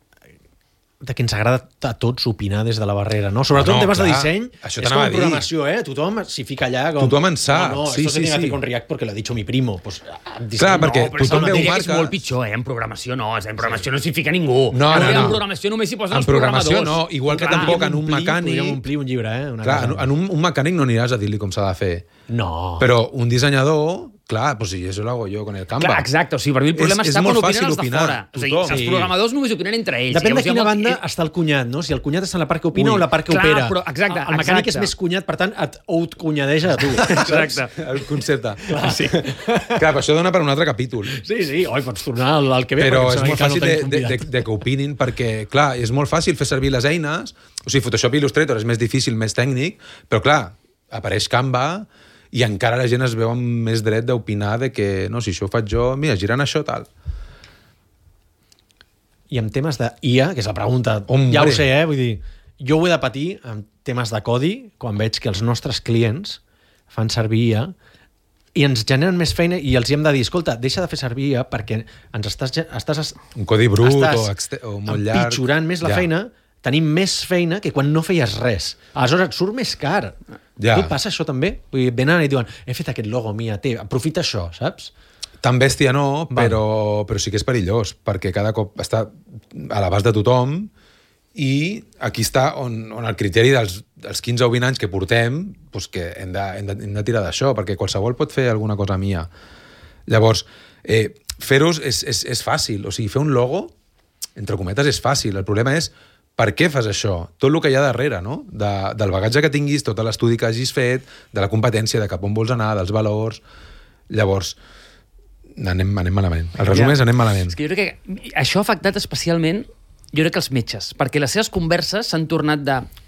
de que ens agrada a tots opinar des de la barrera, no? Sobretot No, en temes de clar, disseny, això és t'anava com a dir. programació, eh? Tothom s'hi fica allà com... Tothom en sap, No, no, sí, esto se sí, tiene que sí. hacer con React porque lo ha dicho mi primo. Pues, en disseny, Clar, no, perquè però és tothom el veu mateix. Diria que és marques. molt pitjor, eh? En programació no. En programació no s'hi fica ningú. No, no, En no. programació només s'hi posen En els programació programadors. no, igual que Clar. tampoc en un Omplir, mecànic... Podríem omplir un llibre, eh? Una Clar, en, cosa. en un, un mecànic no aniràs a dir-li com s'ha de fer. No. Però un dissenyador, clar, pues sí, eso lo hago yo con el Canva. Clar, exacte, o sigui, per mi el problema És- és està quan molt opinen fàcil els de opinar, fora. O sigui, tothom. els Sí. programadors només opinen entre ells. Depèn de Llavors, quina llavors, banda eh, està el cunyat, no? Si el cunyat està en la part que opina Ui, o la part que clar, opera. però exacte, el, el mecànic exacte. és més cunyat, per tant, et outcunyadeja a tu. Exacte. El concepte. Clar, sí. Clar, però això dona per un altre capítol. Sí, sí, oi, pots tornar al, al que ve. Però perquè és em molt sembla que fàcil no de, tenim de, de, convidat. de que opinin, perquè, clar, és molt fàcil fer servir les eines, o sigui, Photoshop i Illustrator és més difícil, més tècnic, però, clar, apareix Canva i encara la gent es veu amb més dret d'opinar de que, no, si això ho faig jo, mira, girant això, tal. I en temes d'I A, que és la pregunta, Hombre. ja ho sé, eh? Vull dir, jo ho he de patir en temes de codi quan veig que els nostres clients fan servir I A i ens generen més feina i els hi hem de dir, escolta, deixa de fer servir I A perquè ens estàs, ge- estàs, Un codi brut estàs o, exte- o molt llarg. empitjorant més la Ja. feina, tenim més feina que quan no feies res. Aleshores et surt més car. Ja. Tu et passa això també? Vull dir, venen i diuen, he fet aquest logo, mia, té, aprofita això, saps? Tan bèstia no, Val. però, però sí que és perillós, perquè cada cop està a l'abast de tothom i aquí està on, on el criteri dels, dels quinze o vint anys que portem, doncs que hem de, hem de, hem de tirar d'això, perquè qualsevol pot fer alguna cosa mia. Llavors, eh, fer-ho és, és, és fàcil, o sigui, fer un logo, entre cometes, és fàcil. El problema és per què fas això? Tot el que hi ha darrere, no? De, del bagatge que tinguis, tot l'estudi que hagis fet, de la competència, de cap on vols anar, dels valors... Llavors, anem, anem malament. El resum Ja. és anem malament. És que jo crec que això ha afectat especialment, jo crec que els metges, perquè les seves converses s'han tornat de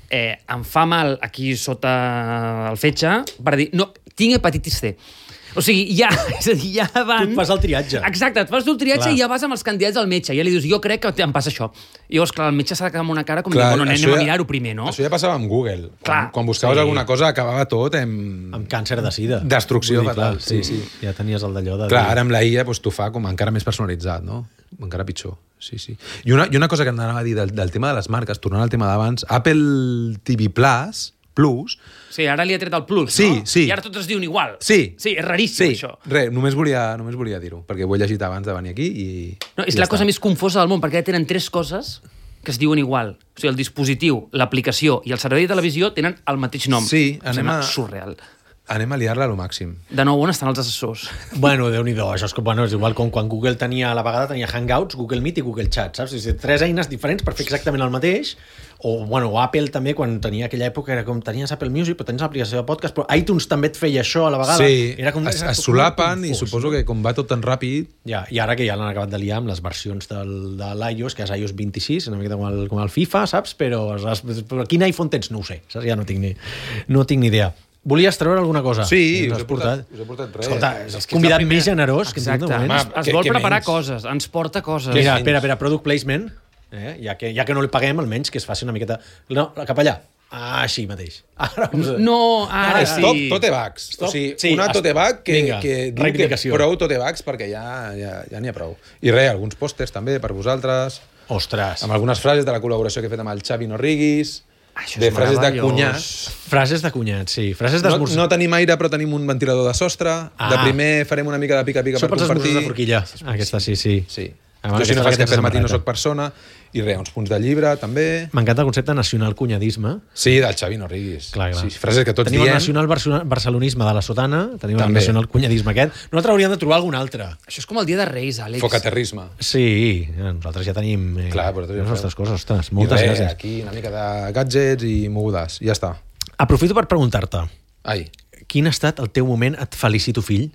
eh, em fa mal aquí sota el fetge per dir, no, tinc hepatitis C. O sigui, ja, és a dir, ja van... Tu et fas el triatge. Exacte, et fas el triatge Clar. i ja vas amb els candidats al metge. I ja li dius, jo crec que em passa això. I llavors, clar, el metge s'ha de quedar amb una cara com Clar, dir, bueno, anem això a ja- mirar-ho primer, no? Això ja passava amb Google. Clar. Quan, quan buscaves Sí. alguna cosa acabava tot amb... Amb càncer de sida. Destrucció Vull dir, fatal, clar, sí, sí. Ja tenies el d'allò de... Clar, ara amb la I A doncs, t'ho fa com encara més personalitzat, no? Encara pitjor. Sí, sí. I una, i una cosa que em anava a dir del, del tema de les marques, tornant al tema d'abans, Apple T V Plus, Plus, Sí, ara li ha tret el plus, Sí, no? sí. I ara tots es diuen igual. Sí. Sí, és raríssim, sí, això. res, només volia, només volia dir-ho, perquè ho he llegit abans de venir aquí i... No, és i la ja cosa està. més confosa del món, perquè ara tenen tres coses que es diuen igual. O sigui, el dispositiu, l'aplicació i el servei de televisió tenen el mateix nom. Sí, Em anem sembla a- surreal. Anem a liar-la a lo màxim. De nou, on estan els assessors? Bueno, Déu-n'hi-do, això és, que, bueno, és igual com quan Google tenia, a la vegada tenia Hangouts, Google Meet i Google Chat, saps? És a dir, tres eines diferents per fer exactament el mateix, o, bueno, Apple també, quan tenia aquella època, era com, tenies Apple Music, però tenies l'aplicació de podcast, però iTunes també et feia això a la vegada. Sí, era com, es, era es com solapen i confús, suposo no? que com va tot tan ràpid... Ja, i ara que ja l'han acabat de liar amb les versions del, de l'iOS, que és iOS vint-i-sis, una miqueta com el, com el FIFA, saps? Però, has, però quin iPhone tens? No ho sé, saps? Ja no tinc ni, no tinc ni idea. Volies treure alguna cosa? Sí, Ens us has he portat, us he portat res. Escolta, és És el que és convidat la primera- més generós que hem Exacte. tingut de moment. Home, Es què- vol què preparar menys? coses, ens porta coses. Mira, menys? espera, espera, product placement, eh? ja, que, ja que no li paguem, almenys que es faci una miqueta... No, cap allà. Ah, així mateix. Ara, vamos a- No, ara És sí. top tote bags. Stop. O sigui, Sí, una es- tote bag que, Vinga, que diu que reivindicació. prou tote bags perquè ja ja, ja n'hi ha prou. I res, alguns pòsters també per vosaltres, Ostres. amb algunes frases de la col·laboració que he fet amb el Xavi Norriguis, Això és de frases de meravellós. cunyats. Frases de cunyat, sí. Frases No, d'esmorzar. no tenim aire, però tenim un ventilador de sostre. Ah. De primer farem una mica de pica-pica Això per pels esmorzars compartir. de forquilla. Aquesta sí, sí. Sí. Ah, Jo bueno, si no aquesta fas cafè al matí no samarreta. soc persona. I res, uns punts de llibre, també. M'encanta el concepte nacional cunyadisme. Sí, del Xavi Norriguis. Clar, clar. Sí, frases que tots tenim diem. el nacional barcelona- barcelonisme de la sotana, tenim També. el nacional cunyadisme aquest. Nosaltres hauríem de trobar algun altre. Això és com el dia de Reis, Àlex. Focaterrisme. Sí, nosaltres ja tenim eh, Clar, però tu ja les feu. nostres coses. Ostres, moltes I res, gràcies. aquí una mica de gadgets i mogudes. Ja està. Aprofito per preguntar-te, Ai. quin ha estat el teu moment et felicito fill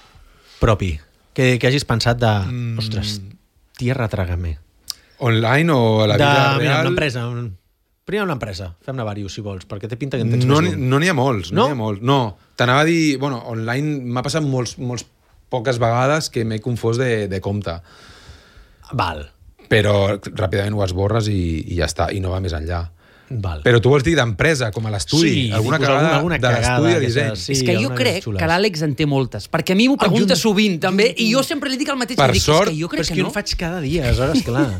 propi? Que, que hagis pensat de... Mm. Ostres, tierra, trágame. Online o a la de, vida mira, real? una empresa. Un... Primer una empresa. Fem-ne diversos, si vols, perquè té pinta que en tens No més n'hi d'un. no n'hi ha molts. No? No? N'hi ha molts. No, t'anava a dir... Bueno, online m'ha passat molts, molts poques vegades que m'he confós de, de compte. Val, Però ràpidament ho esborres i, i ja està. I no va més enllà. val. Però tu vols dir d'empresa, com a l'estudi? Sí, alguna tipus cagada alguna- alguna de l'estudi cagada de que disseny? s'ha- sí. És que jo algunes crec xules. que l'Àlex en té moltes, perquè a mi m'ho Ah, pregunta jo- sovint, també, i jo sempre li dic el mateix. Per li dic, sort, és que jo Però crec és que, que jo no. ho faig cada dia, aleshores, clar.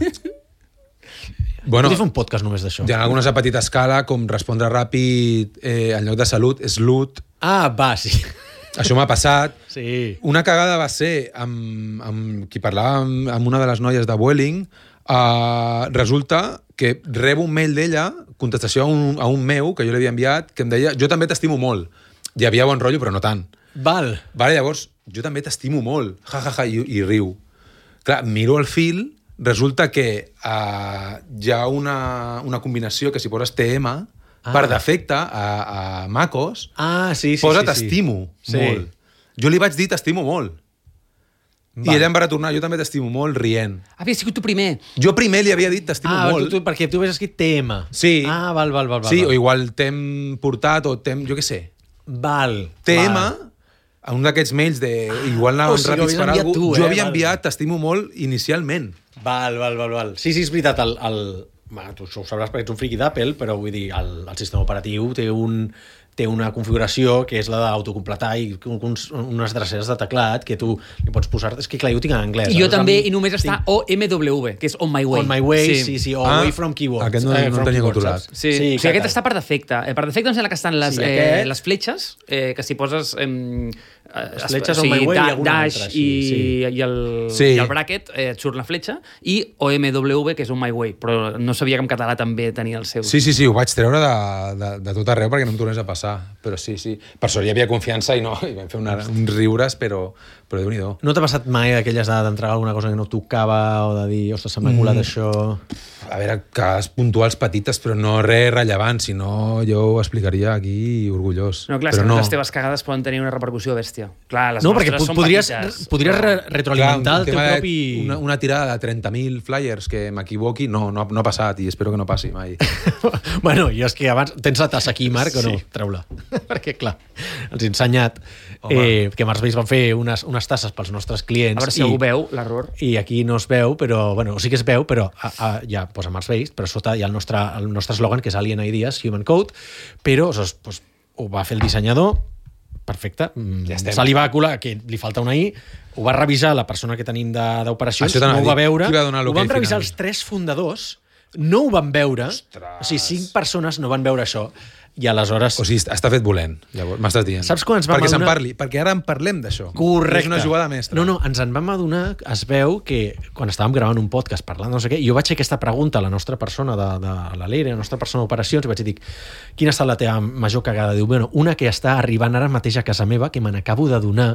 Bueno, Podria fer un podcast només d'això. hi ha algunes a petita escala, com respondre ràpid eh, en lloc de salut, és lut. Ah, va, sí. Això m'ha passat. Sí. Una cagada va ser amb, amb qui parlava amb, amb una de les noies de Vueling. Uh, resulta que rebo un mail d'ella, contestació a un, a un meu, que jo li havia enviat, que em deia, jo també t'estimo molt. Hi havia bon rotllo, però no tant. Val. Vale, llavors, jo també t'estimo molt. Ja, ja, ja, i, i riu. Clar, miro el fil, resulta que uh, hi ha una, una combinació que si poses T M, ah. per defecte, a, a MacOS, Ah, sí, sí. posa sí, sí. t'estimo Sí. molt. Jo li vaig dir t'estimo molt. Val. I ella em va retornar, jo també t'estimo molt, rient. Havia sigut tu primer. Jo primer li havia dit t'estimo Ah, molt. tu, tu, perquè tu havies escrit T M. Sí. Ah, val, val, val. val Sí, val. o igual t'hem portat o t'hem... Jo què sé. Val. T M, val. a un d'aquests mails de... Igual anaven o sigui, ràpids ho per havies alguna enviat tu, Jo eh? havia Val. enviat t'estimo molt inicialment. Val, val, val, val. Sí, sí, és veritat, el... el... Va, tu això ho sabràs perquè ets un friqui d'Apple, però vull dir, el, el sistema operatiu té un té una configuració que és la d'autocompletar i uns, unes dreceres de teclat que tu li pots posar... És que clar, jo ho tinc en anglès. I jo Llavors, també, amb- i només està tinc O M W, que és On My Way. On my way, sí, sí, sí o Ah, away from keyboard. aquest no- no el from tenia keyboard, controlat. saps? Sí, sí, o sigui, clar, aquest clar. està per defecte. Eh, Per defecte em sembla que estan les, Sí, eh, aquest- les fletxes, eh, que si poses... Eh, les fletxes On My Way i alguna dash altra, i, sí, sí. i, el, Sí. i el bracket, eh, et surt la fletxa, i O M W, que és On My Way, però no sabia que en català també tenia el seu. Sí, sí, sí, ho vaig treure de, de, de tot arreu perquè no em tornés a passar. Però sí, sí. Per sort hi havia confiança i no, i vam fer una, uns riures, però, però Déu-n'hi-do. No t'ha passat mai d'aquelles de- d'entregar alguna cosa que no tocava o de dir, ostres, se m'ha colat Mm. això... A veure, cagades puntuals petites, però no res rellevant, si no jo ho explicaria aquí orgullós. No, clar, però és que no. les teves cagades poden tenir una repercussió bèstia. Clar, les No, perquè nostres po- són podries, petites. podries re retroalimentar el teu tema de propi... Una, una tirada de trenta mil flyers que m'equivoqui, no, no, no ha passat i espero que no passi mai. Bueno, i és que abans... Tens la tassa aquí, Marc, o no? Sí. Treu-la. Perquè, clar, els he ensenyat eh, que Mars Base van fer unes, unes tasses pels nostres clients. A veure si i, algú veu l'error. I aquí no es veu, però... Bueno, sí que es veu, però a, a, ja posa Mars Base, però sota hi ha el nostre, el nostre eslògan, que és Alien Ideas, Human Code, però doncs, doncs, ho va fer el dissenyador, perfecte, Ja estem. se li va colar que li falta una I, ho va revisar la persona que tenim de- d'operacions, Això t'anava no ho a va dir. veure, Qui va donar ho l'ok van revisar final? els tres fundadors, no ho van veure, Ostres. o sigui, cinc persones no van veure això, i aleshores... O sigui, està fet volent, llavors, m'estàs dient. Saps quan ens vam perquè se'n adonar- parli, perquè ara en parlem d'això. Correcte. És una jugada mestra. No, no, ens en vam adonar, es veu que quan estàvem gravant un podcast parlant no sé què, jo vaig fer aquesta pregunta a la nostra persona de, de la Leire, a la nostra persona d'operacions, i vaig dir, quina ha estat la teva major cagada? Diu, bueno, una que està arribant ara mateix a casa meva, que me n'acabo de donar,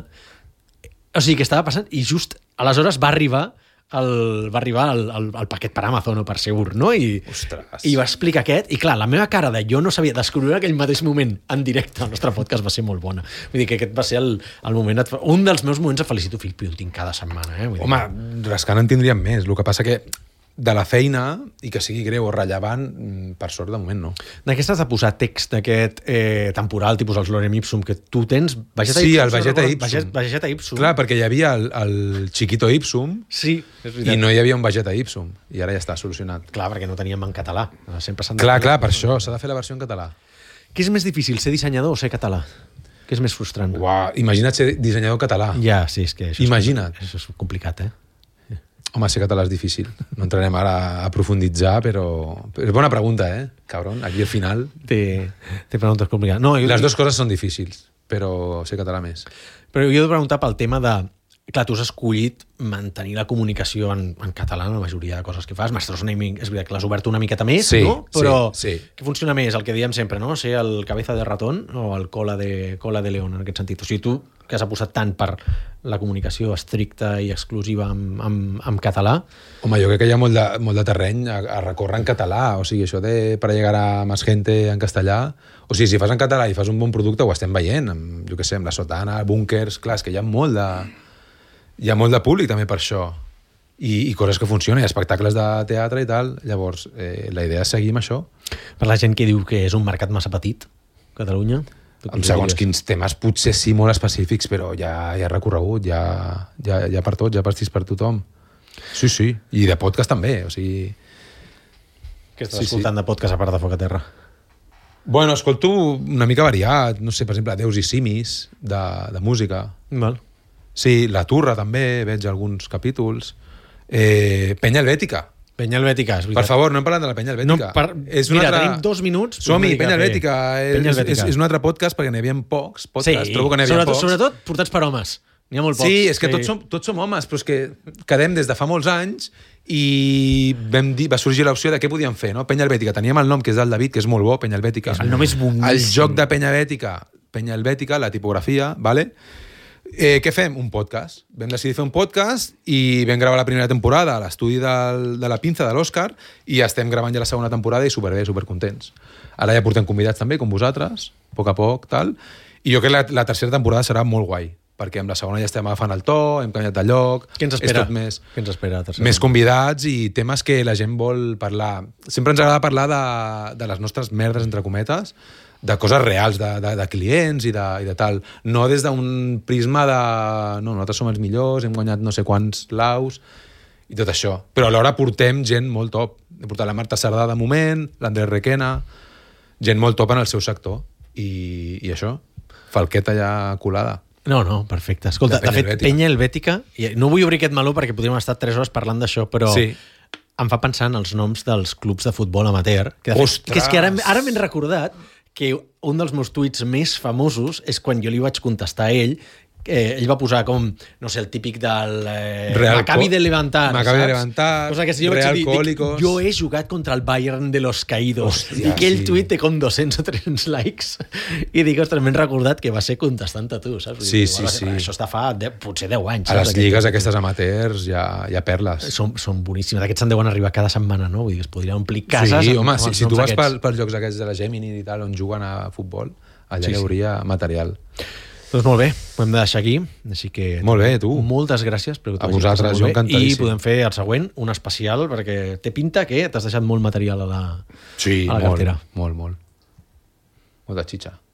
o sigui, que estava passant, i just aleshores va arribar el, va arribar el, el, el paquet per Amazon o per Segur, no? I, Ostres. i va explicar aquest, i clar, la meva cara de jo no sabia descobrir en aquell mateix moment en directe al nostre podcast va ser molt bona. Vull dir que aquest va ser el, el moment, et- un dels meus moments de felicito, fill, però el tinc cada setmana. Eh? Vull dir, Home, rascant en tindríem més. El que passa que de la feina, i que sigui greu o rellevant, mm, per sort de moment no. d'aquest has de posar text d'aquest eh, temporal, tipus els Lorem Ipsum, que tu tens... Vegeta Sí, Ipsum, el Vegeta no? Ipsum. Vegeta, Vegeta Ipsum. Clar, perquè hi havia el, el Chiquito Ipsum Sí, és veritat. i no hi havia un Vegeta Ipsum. I ara ja està solucionat. Clar, perquè no teníem en català. Sempre s'han de Clar, fer- clar, per això s'ha de fer la versió en català. Què és més difícil, ser dissenyador o ser català? Què és més frustrant? Uau, imagina't ser dissenyador català. Ja, sí, és que això Imagina't. És, això és complicat, eh? Home, ser català és difícil. No entrarem ara a profunditzar, però... És bona pregunta, eh? Cabron, aquí al final... Té, té preguntes complicades. No, jo, Les dues coses són difícils, però ser català més. Però jo he de preguntar pel tema de... Clar, tu has escollit mantenir la comunicació en, en català en la majoria de coses que fas. Masters Naming, és veritat que l'has obert una miqueta més, Sí, no? Però sí, sí. què funciona més? El que diem sempre, no? Ser el cabeza de ratón o el cola de, cola de león, en aquest sentit. O sigui, tu, que has apostat tant per la comunicació estricta i exclusiva en, en, en català, Home, jo crec que hi ha molt de, molt de terreny a, a recórrer en català. O sigui, això de para llegar a més gente en castellà... O sigui, si fas en català i fas un bon producte, ho estem veient, amb, jo què sé, amb la sotana, búnkers... Clar, és que hi ha molt de... Hi ha molt de públic també per això. I, i coses que funcionen, i espectacles de teatre i tal. Llavors, eh, la idea és seguir amb això. per la gent que diu que és un mercat massa petit, Catalunya... tu què Amb segons diries? quins temes, potser sí molt específics, però ja hi ha recorregut, ja, ja, ja per tot, ja pastís per tothom. Sí, sí. I de podcast també, o sigui... Què estàs Sí, sí. escoltant de podcast a part de Foc a Terra? Bueno, escolto una mica variat, no sé, per exemple, Déus i Simis, de, de música. Val. Sí, La Turra també, veig alguns capítols. Eh, Penya Helvètica. Penya Helvètica, és Per veritat. favor, no hem parlat de la Penya Helvètica. No, per... És un Mira, altre... tenim dos minuts. Som-hi, una mica Penya a fer. Helvètica. Penya És, és, Helvètica. és un altre podcast perquè n'hi havia pocs podcasts. Sí, Trobo que n'hi havia sobretot, pocs. sobretot portats per homes. N'hi ha molt pocs. Sí, és que tots som, tots som homes, però és que quedem des de fa molts anys i vam dir, va sorgir l'opció de què podíem fer, no? Penya Helvètica. Teníem el nom, que és del David, que és molt bo, Penya Helvètica. El nom és boníssim. El joc de Penya Helvètica, Penya Helvètica, la tipografia, vale? Eh, què fem? Un podcast. Vam decidir fer un podcast i vam gravar la primera temporada a l'estudi del, de la Pinza, de l'Òscar, i estem gravant ja la segona temporada i superbé, supercontents. Ara ja portem convidats també, com vosaltres, a poc a poc, tal. I jo crec que la, la tercera temporada serà molt guai, perquè amb la segona ja estem agafant el to, hem canviat de lloc... Què ens és espera? tot més, Què ens espera? tercera? més convidats i temes que la gent vol parlar. Sempre ens agrada parlar de, de les nostres merdes, entre cometes, de coses reals, de, de, de clients i de, i de tal. No des d'un prisma de... No, nosaltres som els millors, hem guanyat no sé quants laus i tot això. Però alhora portem gent molt top. He portat la Marta Sardà de moment, l'Andrés Requena, gent molt top en el seu sector. I, i això, falqueta ja colada. No, no, perfecte. Escolta, De de, Penya fet, Helvètica. Penya Helvètica, i no vull obrir aquest meló perquè podríem estar tres hores parlant d'això, però Sí. em fa pensar en els noms dels clubs de futbol amateur. Que, de fet, Ostres! que és que ara, ara m'he recordat que un dels meus tuits més famosos és quan jo li vaig contestar a ell, eh, ell va posar com, no sé, el típic del eh, Real Maccabi Co- de Levantar, Maccabi de saps? Levantar, Cosa que si jo vaig Real dir, dic, Cólicos. jo he jugat contra el Bayern de los Caídos. Hòstia, I aquell sí. tuit té com dos-cents o tres-cents likes. I dic, ostres, m'he recordat que va ser contestant a tu, saps? Vull Sí, dir, sí, va ser- sí. Això està fa de, potser deu anys. A saps? les Aquest- lligues aquestes amateurs hi ha, hi ha perles. Són, són boníssimes. Aquests se'n deuen arribar cada setmana, no? Vull dir, es podria omplir cases. Sí, amb- home, amb si, els si tu noms vas aquests. pels, pels llocs aquests de la Gemini i tal, on juguen a futbol, allà Sí, hi sí. hauria material. Doncs molt bé, ho hem de deixar aquí. Així que... Molt bé, tu. Moltes gràcies. Espero que A t'ho hagis vosaltres, passat jo molt bé. encantadíssim. I podem fer el següent, un especial, perquè té pinta que t'has deixat molt material a la, Sí, a la molt, cartera. molt, molt. Molta xitxa.